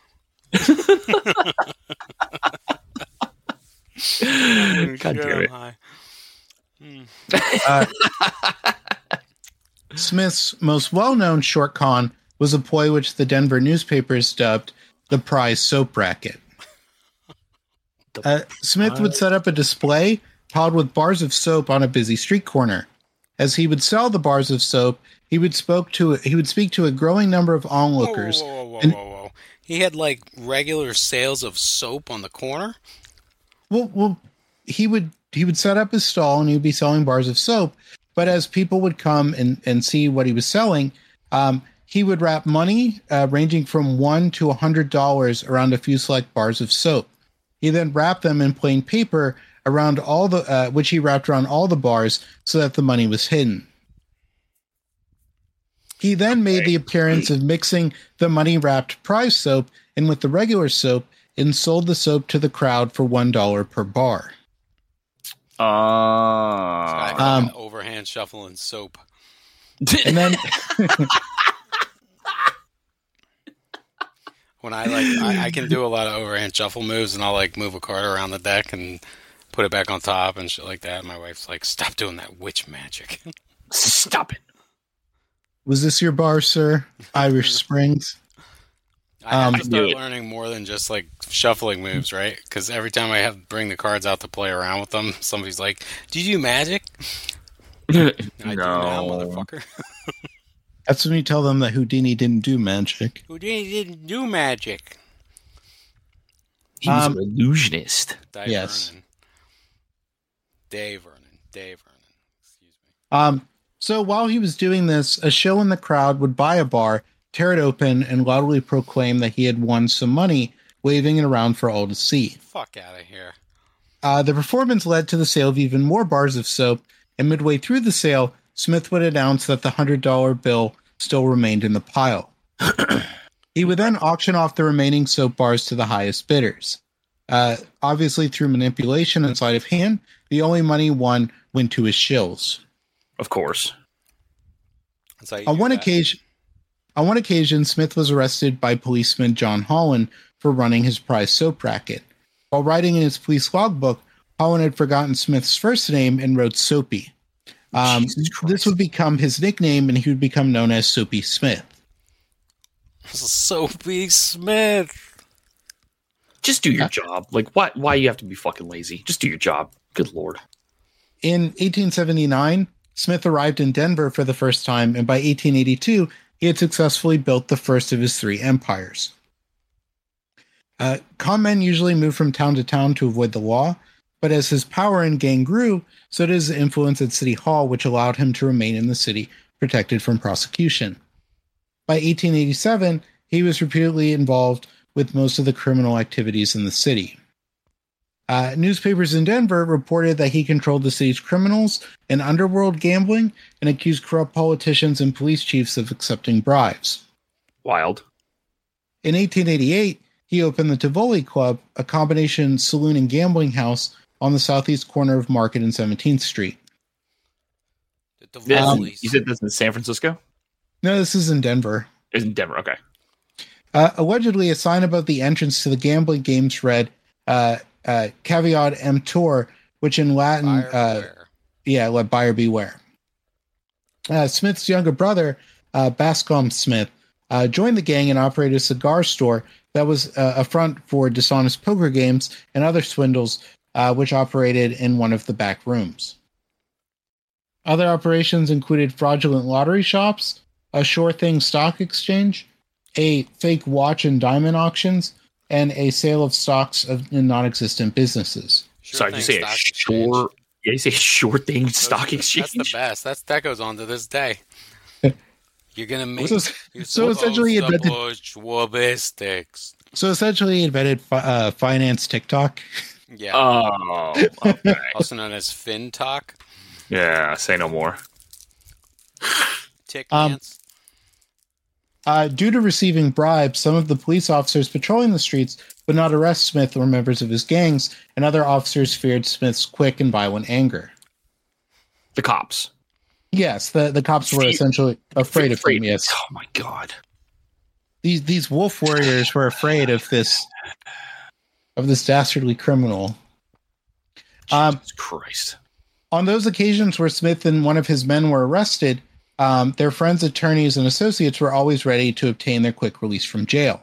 God damn it. Hi. Uh, Smith's most well-known short con was a ploy which the Denver newspapers dubbed the prize soap racket. Uh, Smith would set up a display piled with bars of soap on a busy street corner. As he would sell the bars of soap, he would spoke to he would speak to a growing number of onlookers. Whoa, whoa, whoa, whoa, and- whoa, whoa. He had like regular sales of soap on the corner? Well, well, he would he would set up his stall and he would be selling bars of soap. But as people would come and, and see what he was selling, um, he would wrap money uh, ranging from one to a hundred dollars around a few select bars of soap. He then wrapped them in plain paper around all the, uh, which he wrapped around all the bars so that the money was hidden. He then made the appearance of mixing the money-wrapped prize soap in with the regular soap and sold the soap to the crowd for one dollar per bar. I Uh, call Um, it overhand shuffling soap. And then, When I like, I, I can do a lot of overhand shuffle moves, and I'll like move a card around the deck and put it back on top and shit like that. My wife's like, "Stop doing that witch magic." stop it. was this your bar, sir? Irish Springs? I have Um, to start do it. learning more than just like shuffling moves, right? Because every time I have to bring the cards out to play around with them, somebody's like, "Do you do magic?" I do now, motherfucker. That's when you tell them that Houdini didn't do magic. Houdini didn't do magic. He was Um, an illusionist. Dave Yes. Vernon. Dave Vernon. Dave Vernon. Excuse me. Um, so while he was doing this, a show in the crowd would buy a bar, tear it open, and loudly proclaim that he had won some money, waving it around for all to see. Fuck out of here. Uh, the performance led to the sale of even more bars of soap, and midway through the sale, Smith would announce that the one hundred dollar bill still remained in the pile. He would then auction off the remaining soap bars to the highest bidders. Uh, obviously, through manipulation and sleight of hand, the only money won went to his shills. Of course. That's how you On do one that. occasion, on one occasion, Smith was arrested by policeman John Holland for running his prize soap racket. While writing in his police logbook, Holland had forgotten Smith's first name and wrote Soapy. Um, Jesus Christ. this would become his nickname, and he would become known as Soapy Smith. Soapy Smith. Just do your job. Like, why? Why you have to be fucking lazy? Just do your job. Good lord. In eighteen seventy-nine, Smith arrived in Denver for the first time, and by eighteen eighty-two, he had successfully built the first of his three empires. Uh, con men usually moved from town to town to avoid the law, but as his power and gang grew, so did his influence at City Hall, which allowed him to remain in the city protected from prosecution. By eighteen eighty-seven, he was repeatedly involved with most of the criminal activities in the city. Uh, newspapers in Denver reported that he controlled the city's criminals and underworld gambling and accused corrupt politicians and police chiefs of accepting bribes. Wild. In eighteen eighty-eight, he opened the Tivoli Club, a combination saloon and gambling house on the southeast corner of Market and seventeenth Street. The This, Um, Tivoli's. you said this in San Francisco? No, this is in Denver. It's in Denver. Okay. Uh, allegedly, a sign above the entrance to the gambling games read, uh, uh, Caveat emptor, which in Latin, Buyer uh, beware. yeah, let buyer beware. Uh, Smith's younger brother, uh, Bascom Smith, uh, joined the gang and operated a cigar store that was uh, a front for dishonest poker games and other swindles, uh, which operated in one of the back rooms. Other operations included fraudulent lottery shops, a Sure Thing stock exchange, a fake watch and diamond auctions, and a sale of stocks of non-existent businesses. Sure Sorry, did you thing, say a stock exchange. sure? Yeah, you say Sure Thing Those stock are- exchange. That's the best. That's that goes on to this day. You're gonna make So- you're so essentially supposed it to meant push Schwabistics. So essentially, he invented fi- uh, finance TikTok. Yeah, Oh, okay. also known as FinTalk. Yeah, say no more. Tick Um, dance. Uh, due to receiving bribes, some of the police officers patrolling the streets would not arrest Smith or members of his gangs, and other officers feared Smith's quick and violent anger. The cops. Yes, the, the cops were Fear- essentially afraid of him. Yes, Oh my god. these these wolf warriors were afraid of this of this dastardly criminal. Um, Jesus Christ. On those occasions where Smith and one of his men were arrested, um, their friends, attorneys, and associates were always ready to obtain their quick release from jail.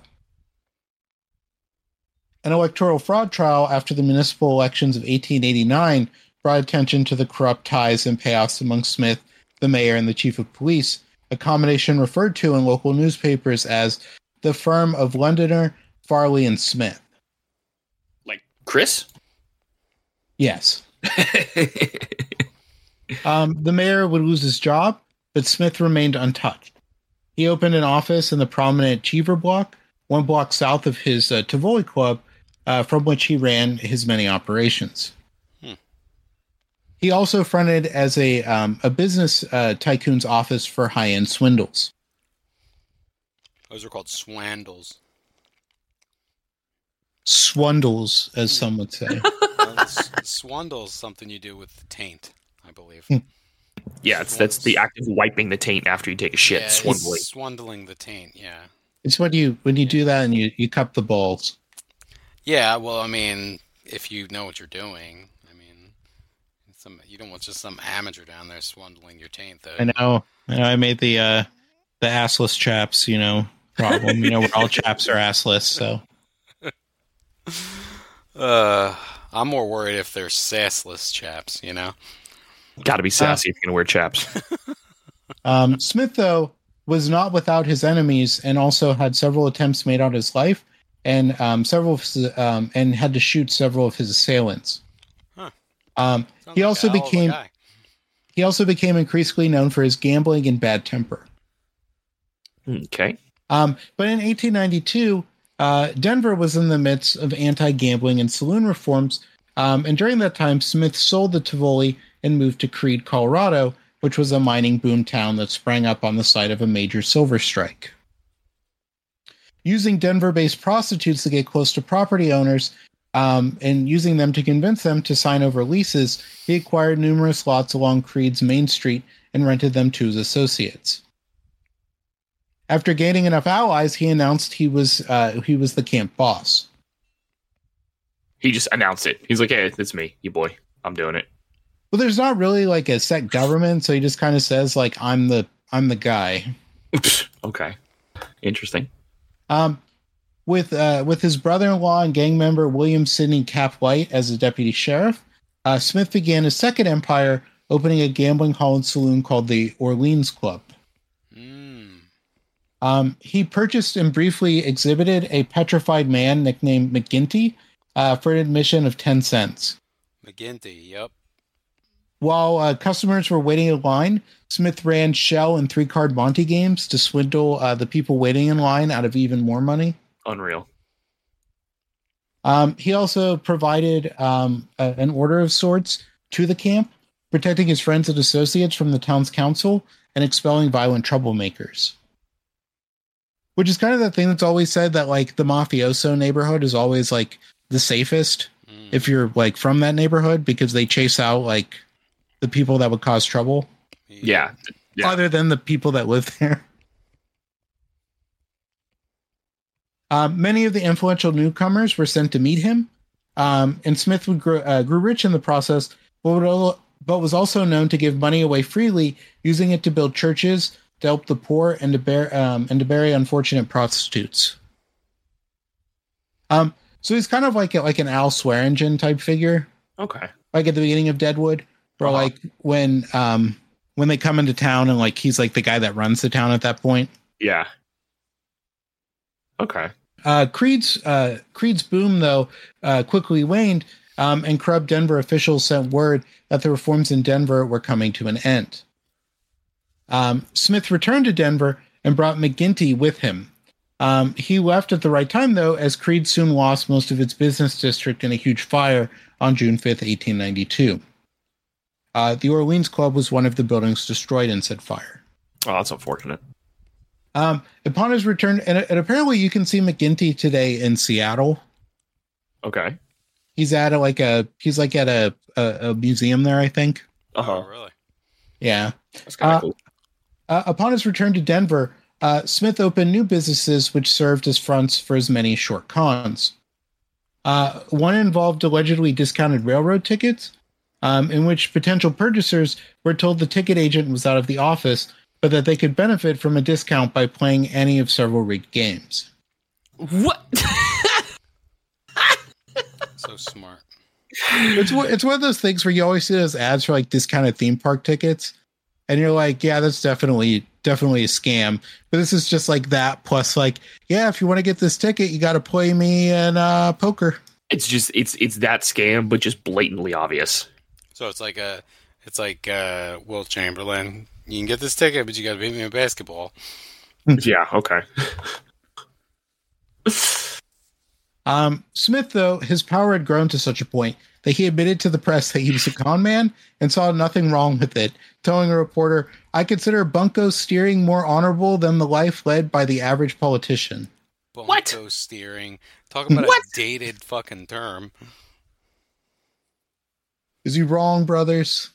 An electoral fraud trial after the municipal elections of eighteen eighty-nine brought attention to the corrupt ties and payoffs among Smith, the mayor, and the chief of police, a combination referred to in local newspapers as the firm of Londoner, Farley, and Smith. Like Chris? Yes. Um, the mayor would lose his job, but Smith remained untouched. He opened an office in the prominent Cheever block, one block south of his uh, Tivoli club, uh, from which he ran his many operations. Hmm. He also fronted as a um, a business uh, tycoon's office for high-end swindles. Those are called swandles. Swindles, as some would say. Well, s- swandle's something you do with the taint, I believe. Hmm. Yeah, it's that's the act of wiping the taint after you take a shit, Yeah, swindling. it's swindling the taint. Yeah. It's when you when you do that and you, you cup the balls. Yeah. Well, I mean, if you know what you're doing, I mean, some you don't want just some amateur down there swindling your taint, though. I know. I know. I made the uh, the assless chaps, you know, problem. You know, where all chaps are assless. So Uh, I'm more worried if they're sassless chaps. You know. Gotta be sassy if you're gonna wear chaps. um, Smith, though, was not without his enemies, and also had several attempts made on his life, and um, several of his, um, and had to shoot several of his assailants. Huh. Um, Sounds he like also a hell of a became guy. he also became increasingly known for his gambling and bad temper. Okay. Um, but in eighteen ninety-two, uh, Denver was in the midst of anti-gambling and saloon reforms, um, and during that time, Smith sold the Tivoli and moved to Creede, Colorado, which was a mining boom town that sprang up on the site of a major silver strike. Using Denver-based prostitutes to get close to property owners, um, and using them to convince them to sign over leases, he acquired numerous lots along Creed's main street and rented them to his associates. After gaining enough allies, he announced he was uh, he was the camp boss. He just announced it. He's like, "Hey, it's me, you boy. I'm doing it." Well, there's not really like a set government, so he just kind of says like, "I'm the I'm the guy." Okay. Interesting. Um, with uh, with his brother-in-law and gang member William Sidney Cap White as a deputy sheriff, uh, Smith began his second empire, opening a gambling hall and saloon called the Orleans Club. Mm. Um, he purchased and briefly exhibited a petrified man nicknamed McGinty uh, for an admission of ten cents. McGinty, yep. While uh, customers were waiting in line, Smith ran shell and three-card Monte games to swindle uh, the people waiting in line out of even more money. Unreal. Um, he also provided um, a, an order of sorts to the camp, protecting his friends and associates from the town's council and expelling violent troublemakers. Which is kind of the thing that's always said, that like the mafioso neighborhood is always like the safest Mm. if you're like from that neighborhood, because they chase out like the people that would cause trouble, Yeah. Yeah. other than the people that live there. Um, many of the influential newcomers were sent to meet him, um, and Smith would grow, uh, grew rich in the process, but, would al- but was also known to give money away freely, using it to build churches, to help the poor, and to bear um, and to bury unfortunate prostitutes. Um, so he's kind of like a, like an Al Swearingen type figure, Okay. like at the beginning of Deadwood, where Uh-huh. like when um when they come into town and like he's like the guy that runs the town at that point. Yeah. Okay. Uh, Creed's uh, Creed's boom though uh, quickly waned, um, and corrupt Denver officials sent word that the reforms in Denver were coming to an end. Um, Smith returned to Denver and brought McGinty with him. Um, he left at the right time, though, as Creed soon lost most of its business district in a huge fire on June fifth, eighteen ninety-two. Uh, the Orleans Club was one of the buildings destroyed in said fire. Oh, that's unfortunate. Um, upon his return, and, and apparently you can see McGinty today in Seattle. Okay. He's at a, like a he's like at a, a, a museum there, I think. Uh-huh. Oh, really? Yeah. That's kind of Uh, cool. Uh, upon his return to Denver, uh, Smith opened new businesses which served as fronts for his many short cons. Uh, one involved allegedly discounted railroad tickets, um, in which potential purchasers were told the ticket agent was out of the office, but that they could benefit from a discount by playing any of several rigged games. What? So smart. It's one- it's one of those things where you always see those ads for like discounted theme park tickets, and you're like, yeah, that's definitely definitely a scam. But this is just like that plus like, yeah, if you want to get this ticket, you got to play me in uh, poker. It's just it's it's that scam, but just blatantly obvious. So it's like a, it's like uh, Will Chamberlain. You can get this ticket, but you got to beat me in basketball. Yeah. Okay. Um, Smith, though, his power had grown to such a point that he admitted to the press that he was a con man and saw nothing wrong with it, telling a reporter, "I consider bunco steering more honorable than the life led by the average politician." Bunko What? steering. Talk about What? a dated fucking term. Is he wrong, brothers?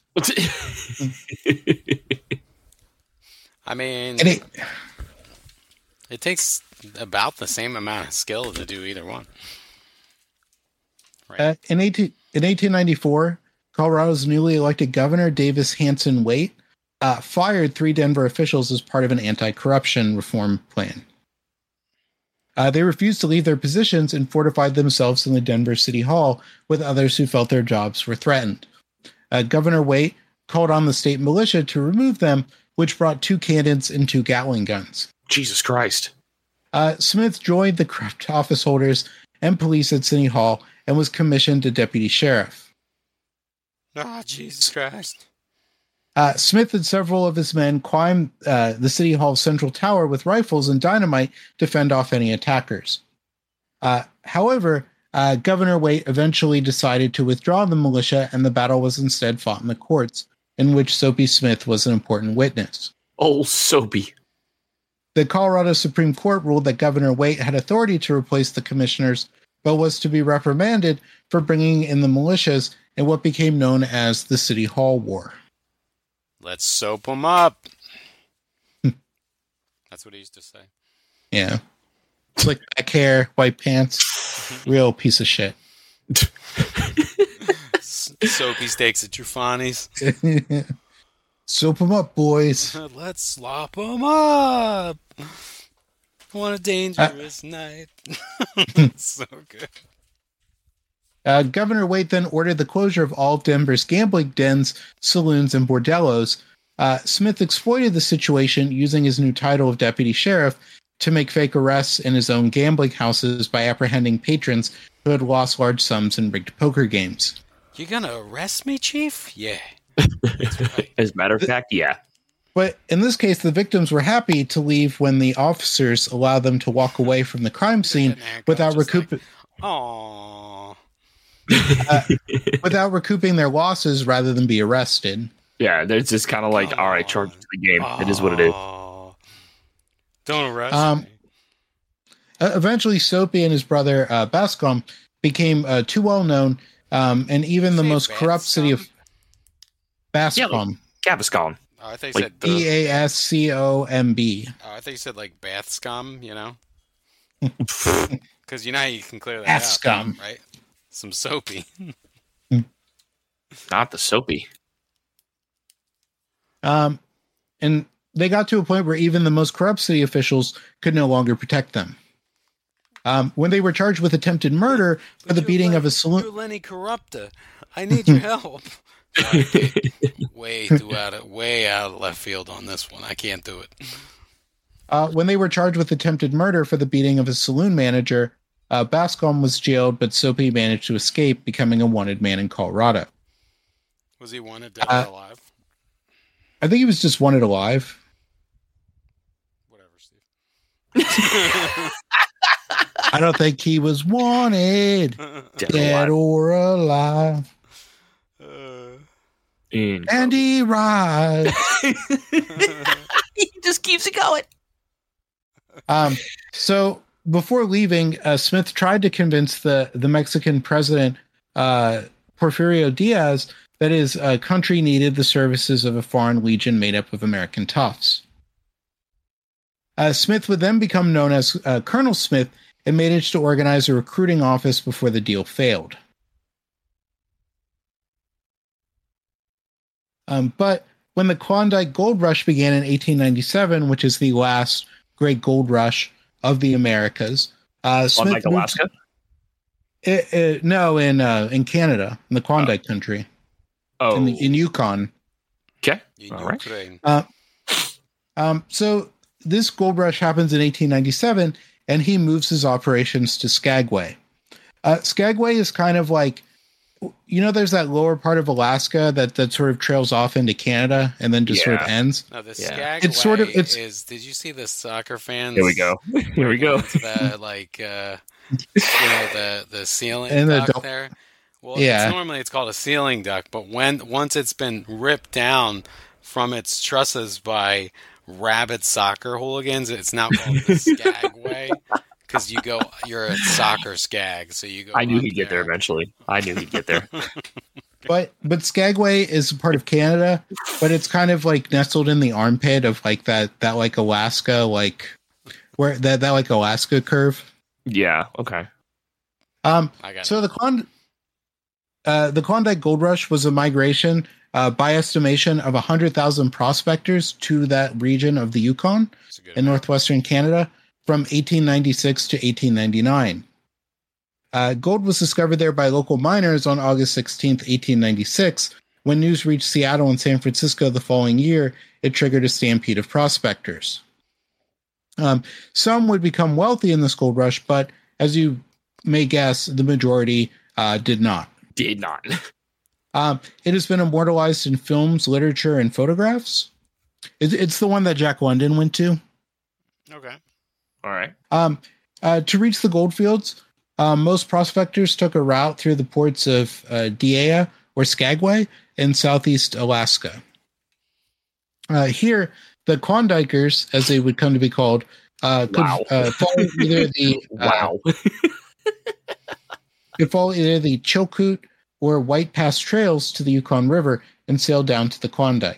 I mean, And it, it takes about the same amount of skill to do either one. Right. uh, in, eighteen, in eighteen ninety-four, Colorado's newly elected governor, Davis Hanson Waite, uh, fired three Denver officials as part of an anti-corruption reform plan. Uh, they refused to leave their positions and fortified themselves in the Denver City Hall with others who felt their jobs were threatened. Uh, Governor Waite called on the state militia to remove them, which brought two cannons and two Gatling guns. Jesus Christ. Uh, Smith joined the corrupt office holders and police at City Hall and was commissioned a deputy sheriff. Oh, Jesus Christ. Uh, Smith and several of his men climbed uh, the City Hall central tower with rifles and dynamite to fend off any attackers. Uh, however, uh, Governor Waite eventually decided to withdraw the militia, and the battle was instead fought in the courts, in which Soapy Smith was an important witness. Oh, Soapy. The Colorado Supreme Court ruled that Governor Waite had authority to replace the commissioners, but was to be reprimanded for bringing in the militias in what became known as the City Hall War. Let's soap them up. That's what he used to say. Yeah. Slick back hair, white pants, real piece of shit. S- Soapy steaks at Trufani's. Soap them up, boys. Let's slop them up. What a dangerous uh, night. So good. Uh, Governor Waite then ordered the closure of all of Denver's gambling dens, saloons, and bordellos. Uh, Smith exploited the situation using his new title of deputy sheriff to make fake arrests in his own gambling houses by apprehending patrons who had lost large sums in rigged poker games. You gonna arrest me, Chief? Yeah. That's right. As a matter of fact, yeah. But in this case, the victims were happy to leave when the officers allowed them to walk away from the crime scene without recouping. Like, Aww. uh, without recouping their losses rather than be arrested. Yeah, it's just kind of like, Come all right, on. charge to the game. Aww. It is what it is. Don't arrest Um, me. Uh, eventually, Soapy and his brother uh, Bascom became uh, too well known, um, and even the Say most corrupt city of Bascom, Yeah, like Gaviscon. Oh, I thought you like said B A S C O M B. Oh, I thought you said like bath scum, you know? Because you know how you can clear that Bath up, scum. right? Some Soapy. Not the Soapy. Um, and they got to a point where even the most corrupt city officials could no longer protect them. Um, when they were charged with attempted murder for But the you're beating Len- of a saloon. You're Lenny Corrupta. I need your help. way too out of way out of left field on this one. I can't do it. Uh, when they were charged with attempted murder for the beating of a saloon manager, uh, Bascom was jailed, but Soapy managed to escape, becoming a wanted man in Colorado. Was he wanted dead Uh, or alive? I think he was just wanted alive. Whatever, Steve. I don't think he was wanted, Dead dead or or alive. Uh, In And he rides. he just keeps it going. Um, so before leaving, uh, Smith tried to convince the, the Mexican president, uh, Porfirio Diaz, that his uh, country needed the services of a foreign legion made up of American toughs. Uh, Smith would then become known as uh, Colonel Smith and managed to organize a recruiting office before the deal failed. Um, but when the Klondike Gold Rush began in eighteen ninety-seven, which is the last great gold rush of the Americas, uh, Smith Klondike, moved- Alaska. It, it, no, in uh, in Canada, in the Klondike country, Oh, in, the, in Yukon. okay. in All right. Ukraine. Uh, um, so this gold rush happens in eighteen ninety-seven, and he moves his operations to Skagway. Uh, Skagway is kind of like, you know, there's that lower part of Alaska that, that sort of trails off into Canada and then just sort of Yeah. ends. No, the Yeah. Skagway It's sort of- it's- is. Did you see the soccer fans? Here we go. Here we go. It's the like uh, you know the the ceiling And the duck duck- there. Well, Yeah. it's, normally it's called a ceiling duck, but when once it's been ripped down from its trusses by rabid soccer hooligans, it's now called the Skagway because you go, you're a soccer skag, so you go. I knew up he'd get there eventually. I knew he'd get there. But but Skagway is a part of Canada, but it's kind of like nestled in the armpit of like that that like Alaska like where that that like Alaska curve. Yeah. Okay. Um, I got so the Klond- uh, the Klondike Gold Rush was a migration uh, by estimation of one hundred thousand prospectors to that region of the Yukon it's a good in amount. northwestern Canada from eighteen ninety-six to eighteen ninety-nine. Uh, gold was discovered there by local miners on August sixteenth, eighteen ninety-six. When news reached Seattle and San Francisco the following year, it triggered a stampede of prospectors. Um, some would become wealthy in this gold rush, but as you may guess, the majority uh, did not. Did not. Um, it has been immortalized in films, literature, and photographs. It, it's the one that Jack London went to. Okay. All right. Um, uh, to reach the goldfields, um, most prospectors took a route through the ports of uh, Dyea or Skagway in southeast Alaska. Uh, here, the Klondikers, as they would come to be called, uh, could Wow. uh, follow either the uh, Wow. could follow either the Chilkoot or White Pass trails to the Yukon River and sail down to the Klondike.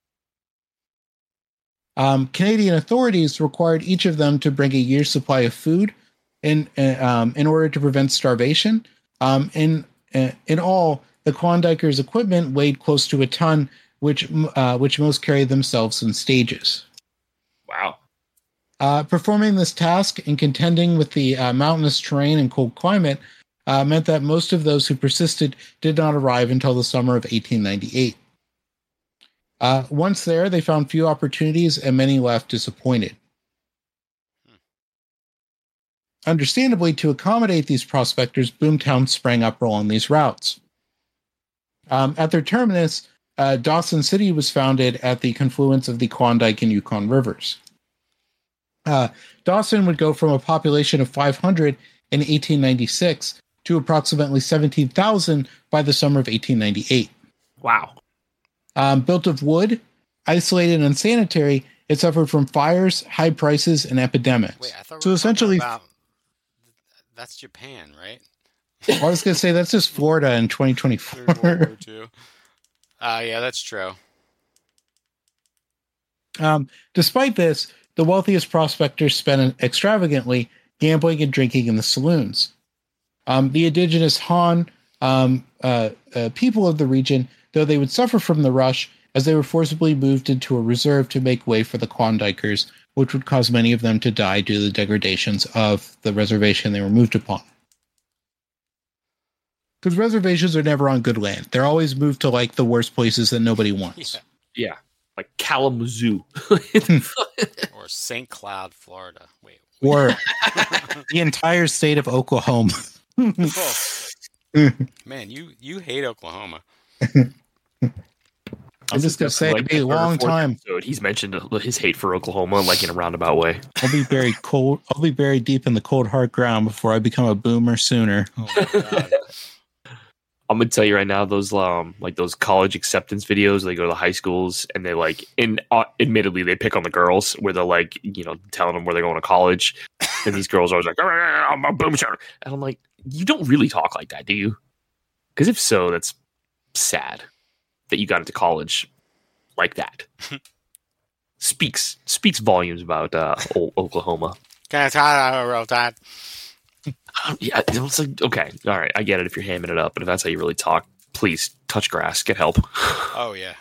Um, Canadian authorities required each of them to bring a year's supply of food in uh, um, in order to prevent starvation. Um, in uh, in all, the Klondikers' equipment weighed close to a ton, which uh, which most carried themselves in stages. Wow. Uh, performing this task and contending with the uh, mountainous terrain and cold climate uh, meant that most of those who persisted did not arrive until the summer of eighteen ninety-eight. Uh, once there, they found few opportunities and many left disappointed. Understandably, to accommodate these prospectors, boomtowns sprang up along these routes. Um, at their terminus, uh, Dawson City was founded at the confluence of the Klondike and Yukon rivers. Uh, Dawson would go from a population of five hundred in eighteen ninety-six to approximately seventeen thousand by the summer of eighteen ninety-eight. Wow. Um, built of wood, isolated and unsanitary, it suffered from fires, high prices, and epidemics. Wait, I thought So we were essentially- talking about that's Japan, right? I was going to say that's just Florida in twenty Third World twenty-four. War Two. Uh, yeah, that's true. Um, despite this, the wealthiest prospectors spent extravagantly gambling and drinking in the saloons. Um, the indigenous Han um, uh, uh, people of the region, though they would suffer from the rush, as they were forcibly moved into a reserve to make way for the Klondikers, which would cause many of them to die due to the degradations of the reservation they were moved upon. because reservations are never on good land. They're always moved to like the worst places that nobody wants. Yeah. Yeah, like Kalamazoo. Or Saint Cloud, Florida. Wait. Or the entire state of Oklahoma. Oh. Man, you, you hate Oklahoma. I'm just going to say it'll be a long time. Episode, he's mentioned his hate for Oklahoma like in a roundabout way. I'll be buried cold. I'll be buried deep in the cold, hard ground before I become a boomer sooner. Oh my God. I'm gonna tell you right now, those um like those college acceptance videos. They go to the high schools and they like, and uh, admittedly they pick on the girls where they're like, you know, telling them where they're going to college, and these girls are always like, I'm a boomer, and I'm like, you don't really talk like that, do you? Because if so, that's sad that you got into college like that. speaks speaks volumes about uh, old Oklahoma. Can I try real tight? Um, yeah, it's like, okay, all right, I get it if you're hamming it up, but if that's how you really talk, please touch grass, get help. Oh yeah,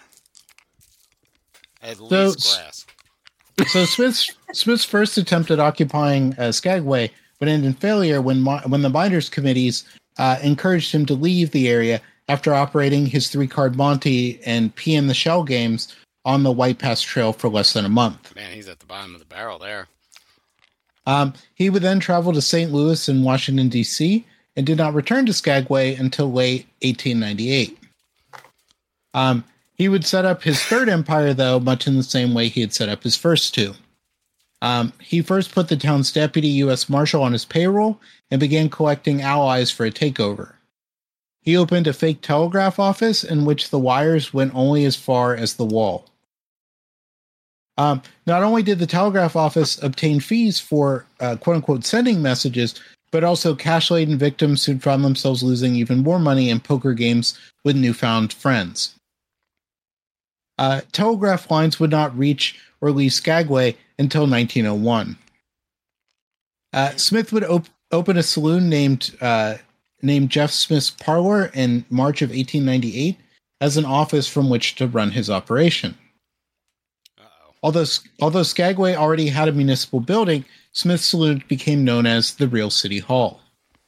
at So- least grass. So Smith's Smith's first attempt at occupying uh, Skagway would end in failure when mo- when the miners' committees uh, encouraged him to leave the area after operating his three-card Monte and Pea in the Shell games on the White Pass Trail for less than a month. Man, he's at the bottom of the barrel there. Um, he would then travel to Saint Louis and Washington, D C, and did not return to Skagway until late eighteen ninety-eight. Um, he would set up his third empire, though, much in the same way he had set up his first two. Um, he first put the town's deputy U S Marshal on his payroll and began collecting allies for a takeover. He opened a fake telegraph office in which the wires went only as far as the wall. Um, not only did the telegraph office obtain fees for uh, quote-unquote sending messages, but also cash-laden victims who found themselves losing even more money in poker games with newfound friends. Uh, telegraph lines would not reach or leave Skagway until nineteen oh one. Uh, Smith would op- open a saloon named uh, named Jeff Smith's Parlor in March of eighteen ninety-eight as an office from which to run his operation. Uh-oh. Although although Skagway already had a municipal building, Smith's Saloon became known as the real City Hall.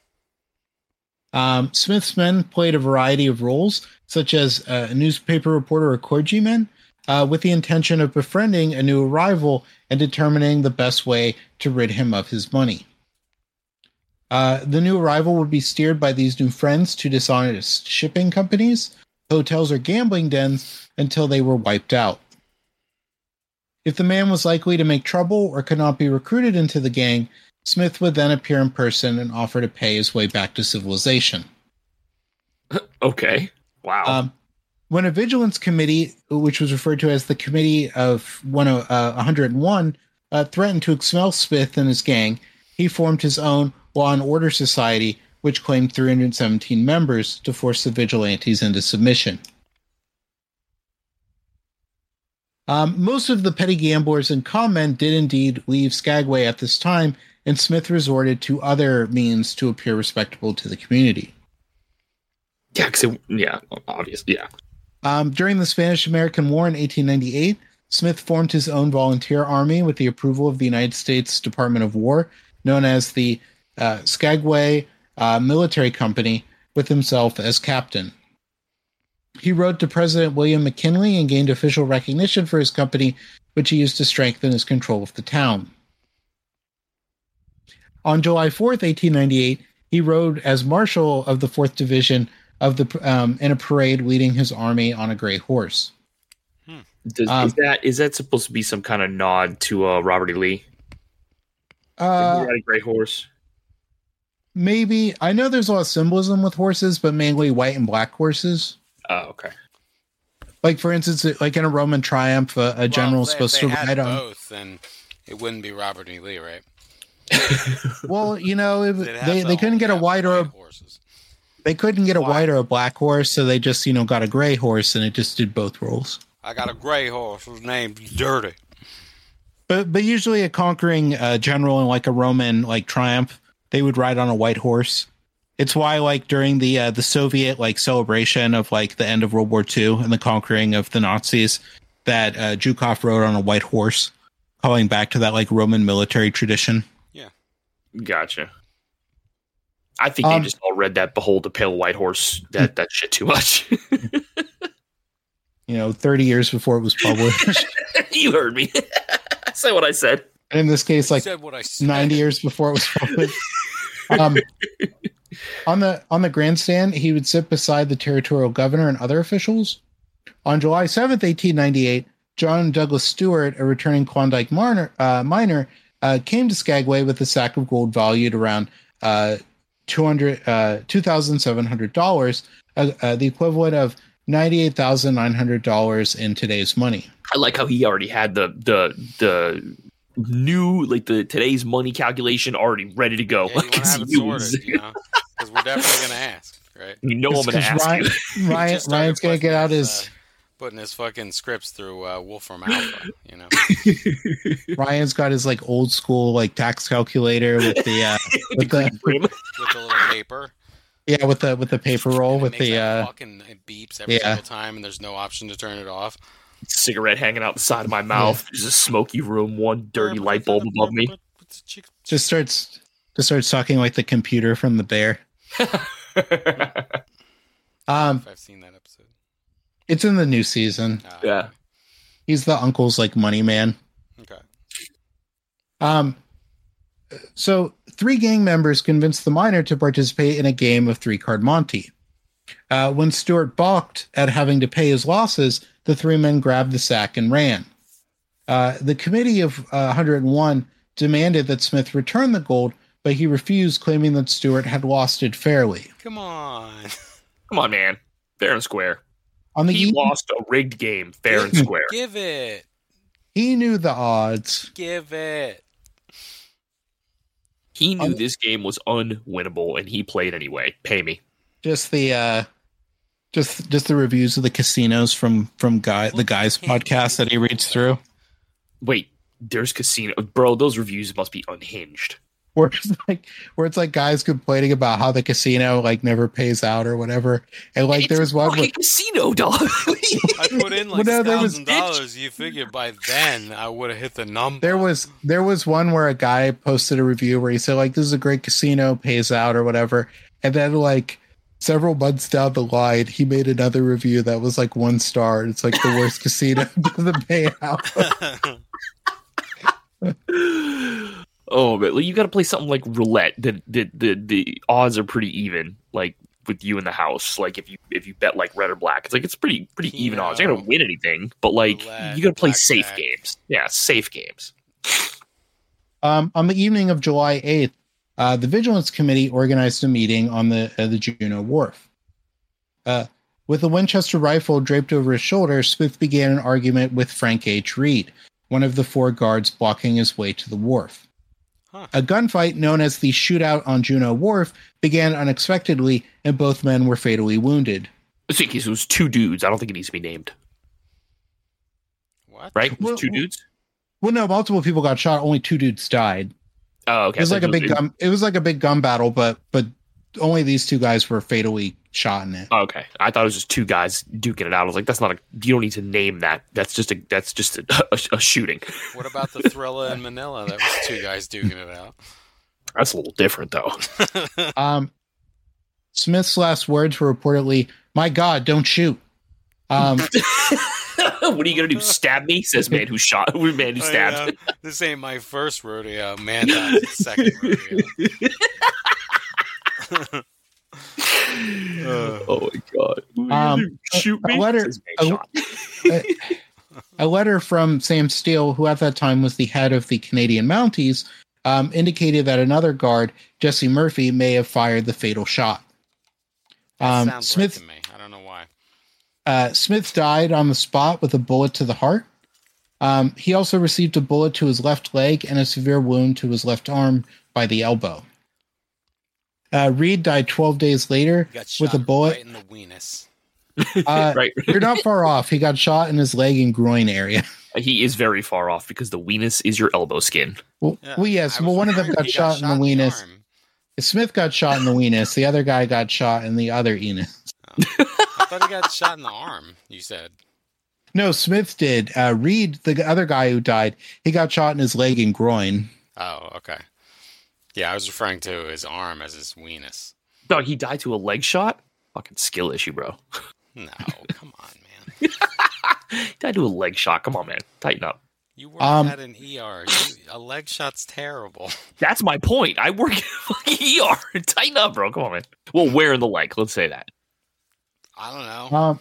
Um, Smith's men played a variety of roles, such as uh, a newspaper reporter or clergyman, uh, with the intention of befriending a new arrival and determining the best way to rid him of his money. Uh, the new arrival would be steered by these new friends to dishonest shipping companies, hotels, or gambling dens until they were wiped out. If the man was likely to make trouble or could not be recruited into the gang, Smith would then appear in person and offer to pay his way back to civilization. Okay. Wow. Um, when a vigilance committee, which was referred to as the Committee of one hundred one, uh, threatened to expel Smith and his gang, he formed his own Law and Order Society, which claimed three hundred seventeen members to force the vigilantes into submission. Um, most of the petty gamblers and con men did indeed leave Skagway at this time, and Smith resorted to other means to appear respectable to the community. yeah, cause it, yeah, obviously, yeah. Um, during the Spanish-American War in eighteen ninety-eight, Smith formed his own volunteer army with the approval of the United States Department of War, known as the uh, Skagway uh, Military Company, with himself as captain. He wrote to President William McKinley and gained official recognition for his company, which he used to strengthen his control of the town. On July fourth, eighteen ninety-eight, he rode as Marshal of the fourth Division of the um, in a parade leading his army on a gray horse. Does, Um, is that is that supposed to be some kind of nod to uh, Robert E. Lee? Uh, He had a great horse. maybe. I know there's a lot of symbolism with horses, but mainly white and black horses. Oh, okay. Like, for instance, like in a Roman triumph, a, a general's well, if supposed they, to if they ride had on. both, then it wouldn't be Robert E. Lee, right? Well, you know, it, They'd have they to they couldn't only get a have white or a, white horses. they couldn't get a Why? white or a black horse, so they just you know got a gray horse, and it just did both roles. I got a gray horse. His name's Dirty. But but usually a conquering uh, general in like a Roman like triumph, they would ride on a white horse. It's why like during the uh, the Soviet like celebration of like the end of World War Two and the conquering of the Nazis, that uh, Zhukov rode on a white horse, calling back to that like Roman military tradition. Gotcha. I think Um, they just all read that "Behold the Pale White Horse" that that shit too much. You know, thirty years before it was published. You heard me. Say what I said. And in this case, like said what I said. ninety years before it was published. Um, on the on the grandstand, he would sit beside the territorial governor and other officials. On July seventh, eighteen ninety-eight, John Douglas Stewart, a returning Klondike miner, uh, miner uh, came to Skagway with a sack of gold valued around uh, two hundred, uh, two thousand seven hundred dollars, uh, uh, the equivalent of ninety-eight thousand nine hundred dollars in today's money. I like how he already had the the the new like the today's money calculation already ready to go. Yeah, you want to have it sorted, you know, because we're definitely going to ask, right? You know I'm going to ask Ryan, you. Ryan, Just started Ryan's going to get out putting his... uh, putting his fucking scripts through uh, Wolfram Alpha, you know. Ryan's got his like old school like tax calculator with the uh, with the, With the little paper. yeah with the with the paper roll It with makes the that uh, fucking it beeps every yeah. single time, and there's no option to turn it off. Cigarette hanging out the side of my mouth. There's a smoky room, one dirty light bulb above me. just starts just starts talking like the computer from the bear. Um, I've seen that episode. it's in the new season. Uh, Yeah. He's the uncle's like money man. Okay. Um, so three gang members convinced the miner to participate in a game of three card Monte. Uh, when Stewart balked at having to pay his losses, the three men grabbed the sack and ran. Uh, the committee of uh, one hundred one demanded that Smith return the gold, but he refused, claiming that Stewart had lost it fairly. Come on. Come on, man. Fair and square. On the He eve- lost a rigged game, fair and square. Give it. he knew the odds. Give it. He knew Um, this game was unwinnable, and he played anyway. Pay me. Just the uh, just just the reviews of the casinos from from guy the guys podcast that he reads through. Wait, there's casino, bro. Those reviews must be unhinged. Where it's like where it's like guys complaining about how the casino like never pays out or whatever, and like It's there was a one fucking where, casino, dog. I put in like Well, no, there was- thousand dollars. You figure by then I would have hit the number. there was there was one where a guy posted a review where he said like this is a great casino, pays out or whatever, and then like several months down the line he made another review that was like one star and it's like the worst casino, doesn't pay out. Oh, but you got to play something like roulette. The, the the the odds are pretty even. Like with you in the house. Like if you if you bet like red or black, it's like it's pretty pretty even odds. You're not gonna win anything, but like Roulette, you got to play safe blackjack. games. Yeah, safe games. Um, on the evening of July eighth, uh, the Vigilance Committee organized a meeting on the uh, the Juneau Wharf. Uh, with a Winchester rifle draped over his shoulder, Smith began an argument with Frank H. Reed, one of the four guards blocking his way to the wharf. Huh. A gunfight known as the Shootout on Juneau Wharf began unexpectedly, and both men were fatally wounded. I think it was two dudes. I don't think it needs to be named. What? Right? It was Well, two well- dudes. Well, no, multiple people got shot. Only two dudes died. Oh, okay. It was So like a big gun. It was like a big gun battle, but but only these two guys were fatally shot in it. Oh, okay, I thought it was just two guys duking it out. I was like, that's not a. You don't need to name that. That's just a. That's just a, a, a shooting. What about the Thrilla in Manila? That was two guys duking it out. That's a little different, though. Um, Smith's last words were reportedly, "My God, don't shoot." Um, What are you gonna do? Stab me? Says man who shot. Who man who Oh, stabbed. yeah. This ain't my first rodeo. Man, that's the second rodeo. Uh, Oh my god! Who are you Um, gonna do? Shoot a me? letter- Says man a- shot. a, a letter from Sam Steele, who at that time was the head of the Canadian Mounties, um, indicated that another guard, Jesse Murphy, may have fired the fatal shot. that Um, sounds Smith right to me. I don't know why. uh, Smith died on the spot with a bullet to the heart. Um, he also received a bullet to his left leg and a severe wound to his left arm by the elbow. Uh, Reed died twelve days later He got shot with a bullet. right in the weenus. Uh, Right. You're not far off. He got shot in his leg and groin area. He is very far off because the weenus is your elbow skin. Well, Yeah, well yes. I Well, was one of them wondering got if he shot in the weenus. arm. Smith got shot in the weenus. The other guy got shot in the other enos. I thought he got shot in the arm. You said. No, Smith did. Uh, Reed, the other guy who died, he got shot in his leg and groin. Oh, okay. Yeah, I was referring to his arm as his weenus. Dog, he died to a leg shot? Fucking skill issue, bro. No, come on, man. He died to a leg shot. Come on, man. Tighten up. You work Um, at an E R. You, a leg shot's terrible. That's my point. I work at fucking E R. Tighten up, bro. Come on, man. Well, where in the leg? Let's say that. I don't know. Um,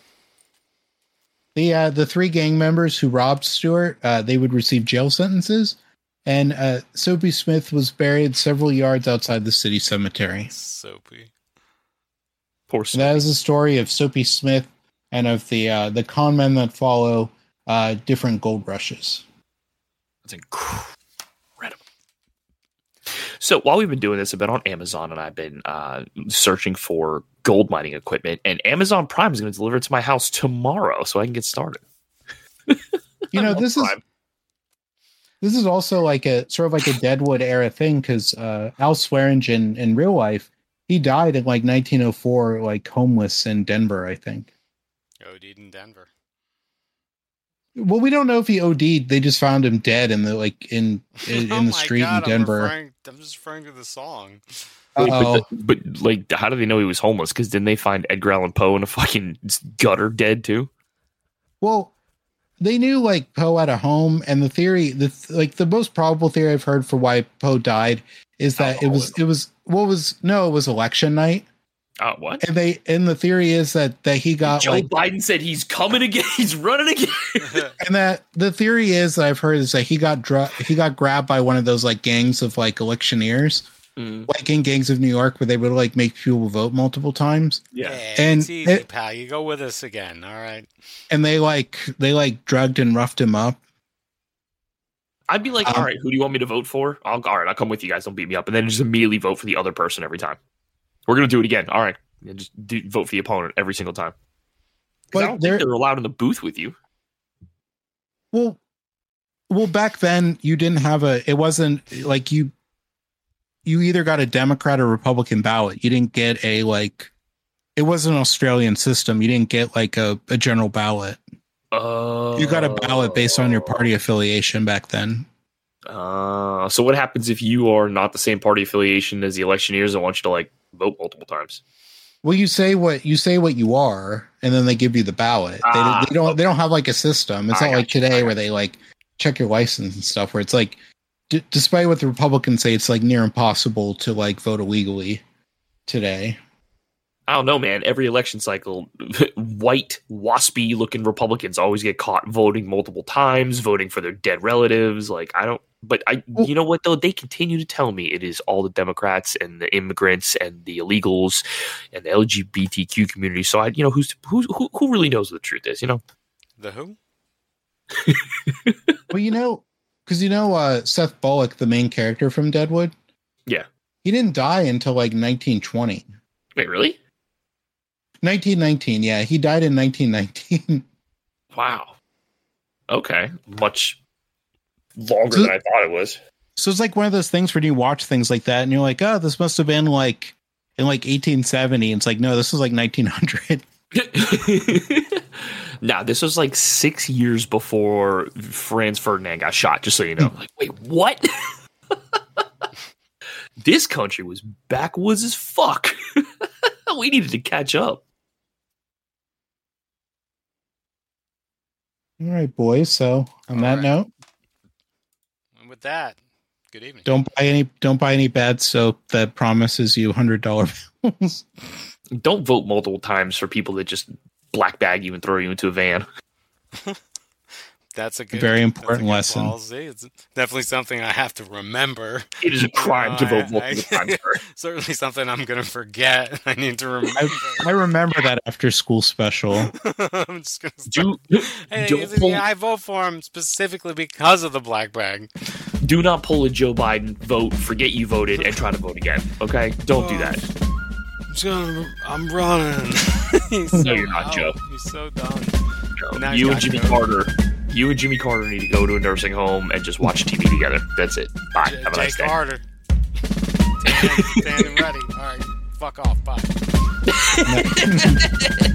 the uh, the three gang members who robbed Stewart, uh, they would receive jail sentences, and uh, Soapy Smith was buried several yards outside the city cemetery. Soapy. Poor So that is the story of Soapy Smith and of the uh, the con men that follow uh, different gold rushes. That's incredible. So while we've been doing this, I've been on Amazon and I've been uh, searching for gold mining equipment, and Amazon Prime is going to deliver it to my house tomorrow, so I can get started. You know, this is this is also like a sort of like a Deadwood era thing, because uh, Al Swearingen in, in real life, he died in like nineteen oh four, like homeless in Denver, I think. OD'd in Denver. Well, we don't know if he O D'd. They just found him dead in the like in in, Oh in the my street God, in Denver. I'm, referring, I'm just referring to the song. Wait, Uh-oh. but, the, but like, how do they know he was homeless? Because didn't they find Edgar Allan Poe in a fucking gutter dead too? Well, they knew like Poe had a home, and the theory, the like the most probable theory I've heard for why Poe died is that it was it was what was no, it was election night, Oh, what? and they and the theory is that that he got Joe like, Biden said he's coming again. He's running again. and that the theory is that I've heard is that he got dra- he got grabbed by one of those like gangs of like electioneers, Mm. like in Gangs of New York, where they would like make people vote multiple times. Yeah. And it's easy, it- pal. You go with us again. All right. And they like they like drugged and roughed him up. I'd be like, Um, all right, who do you want me to vote for? I'll, all right, I'll come with you guys. Don't beat me up. And then just immediately vote for the other person every time. We're going to do it again. All right. And just do, vote for the opponent every single time. 'Cause But I don't there- think they're allowed in the booth with you. Well, well, back then you didn't have a. It wasn't like you. You either got a Democrat or Republican ballot. You didn't get a like. It was an Australian system. You didn't get like a, a general ballot. Uh, You got a ballot based on your party affiliation back then. Uh, so what happens if you are not the same party affiliation as the electioneers and want you to like vote multiple times? Well, you say what you say what you are, and then they give you the ballot. Ah, they, they don't. They don't have like a system. It's I not got like you. I today got where they like check your license and stuff. Where it's like, d- despite what the Republicans say, it's like near impossible to like vote illegally today. I don't know, man. Every election cycle, white, waspy looking Republicans always get caught voting multiple times, voting for their dead relatives. Like, I don't, but I, Well- you know what, though? They continue to tell me it is all the Democrats and the immigrants and the illegals and the L G B T Q community. So, I, you know, who's, who's who, who really knows what the truth is, you know? The who? Well, you know, because you know, uh, Seth Bullock, the main character from Deadwood. Yeah. He didn't die until like nineteen twenty. Wait, really? nineteen nineteen. Yeah, he died in nineteen nineteen. Wow. Okay. Much longer So- than I thought it was. So it's like one of those things where you watch things like that and you're like, oh, this must have been like in like eighteen seventy. And it's like, no, this was like nineteen hundred. Nah, this was like six years before Franz Ferdinand got shot, just so you know. Like, wait, what? This country was backwoods as fuck. We needed to catch up. All right, boys. So on All that right. note, And with that, good evening. don't buy any don't buy any bad soap that promises you hundred dollar bills. Don't vote multiple times for people that just black bag you and throw you into a van. That's a good, Very that's a important good lesson. policy. It's definitely something I have to remember. It is a crime to Uh, vote I- multiple I- times. Sir. Certainly something I'm going to forget. I need to remember. I remember that after school special. I'm just going to Do, Hey, don't is it- pull, yeah, I vote for him specifically because of the black bag. do not pull a Joe Biden vote, forget you voted, and try to vote again. Okay? Don't do that. I'm, just gonna, I'm running. He's No, so you're not, out. Joe. He's so done. No, Now he's you and got Jimmy COVID. Carter, you and Jimmy Carter need to go to a nursing home and just watch T V together. That's it. Bye. J- Have a nice Jake day. Carter. Standing, standing ready. All right. Fuck off. Bye.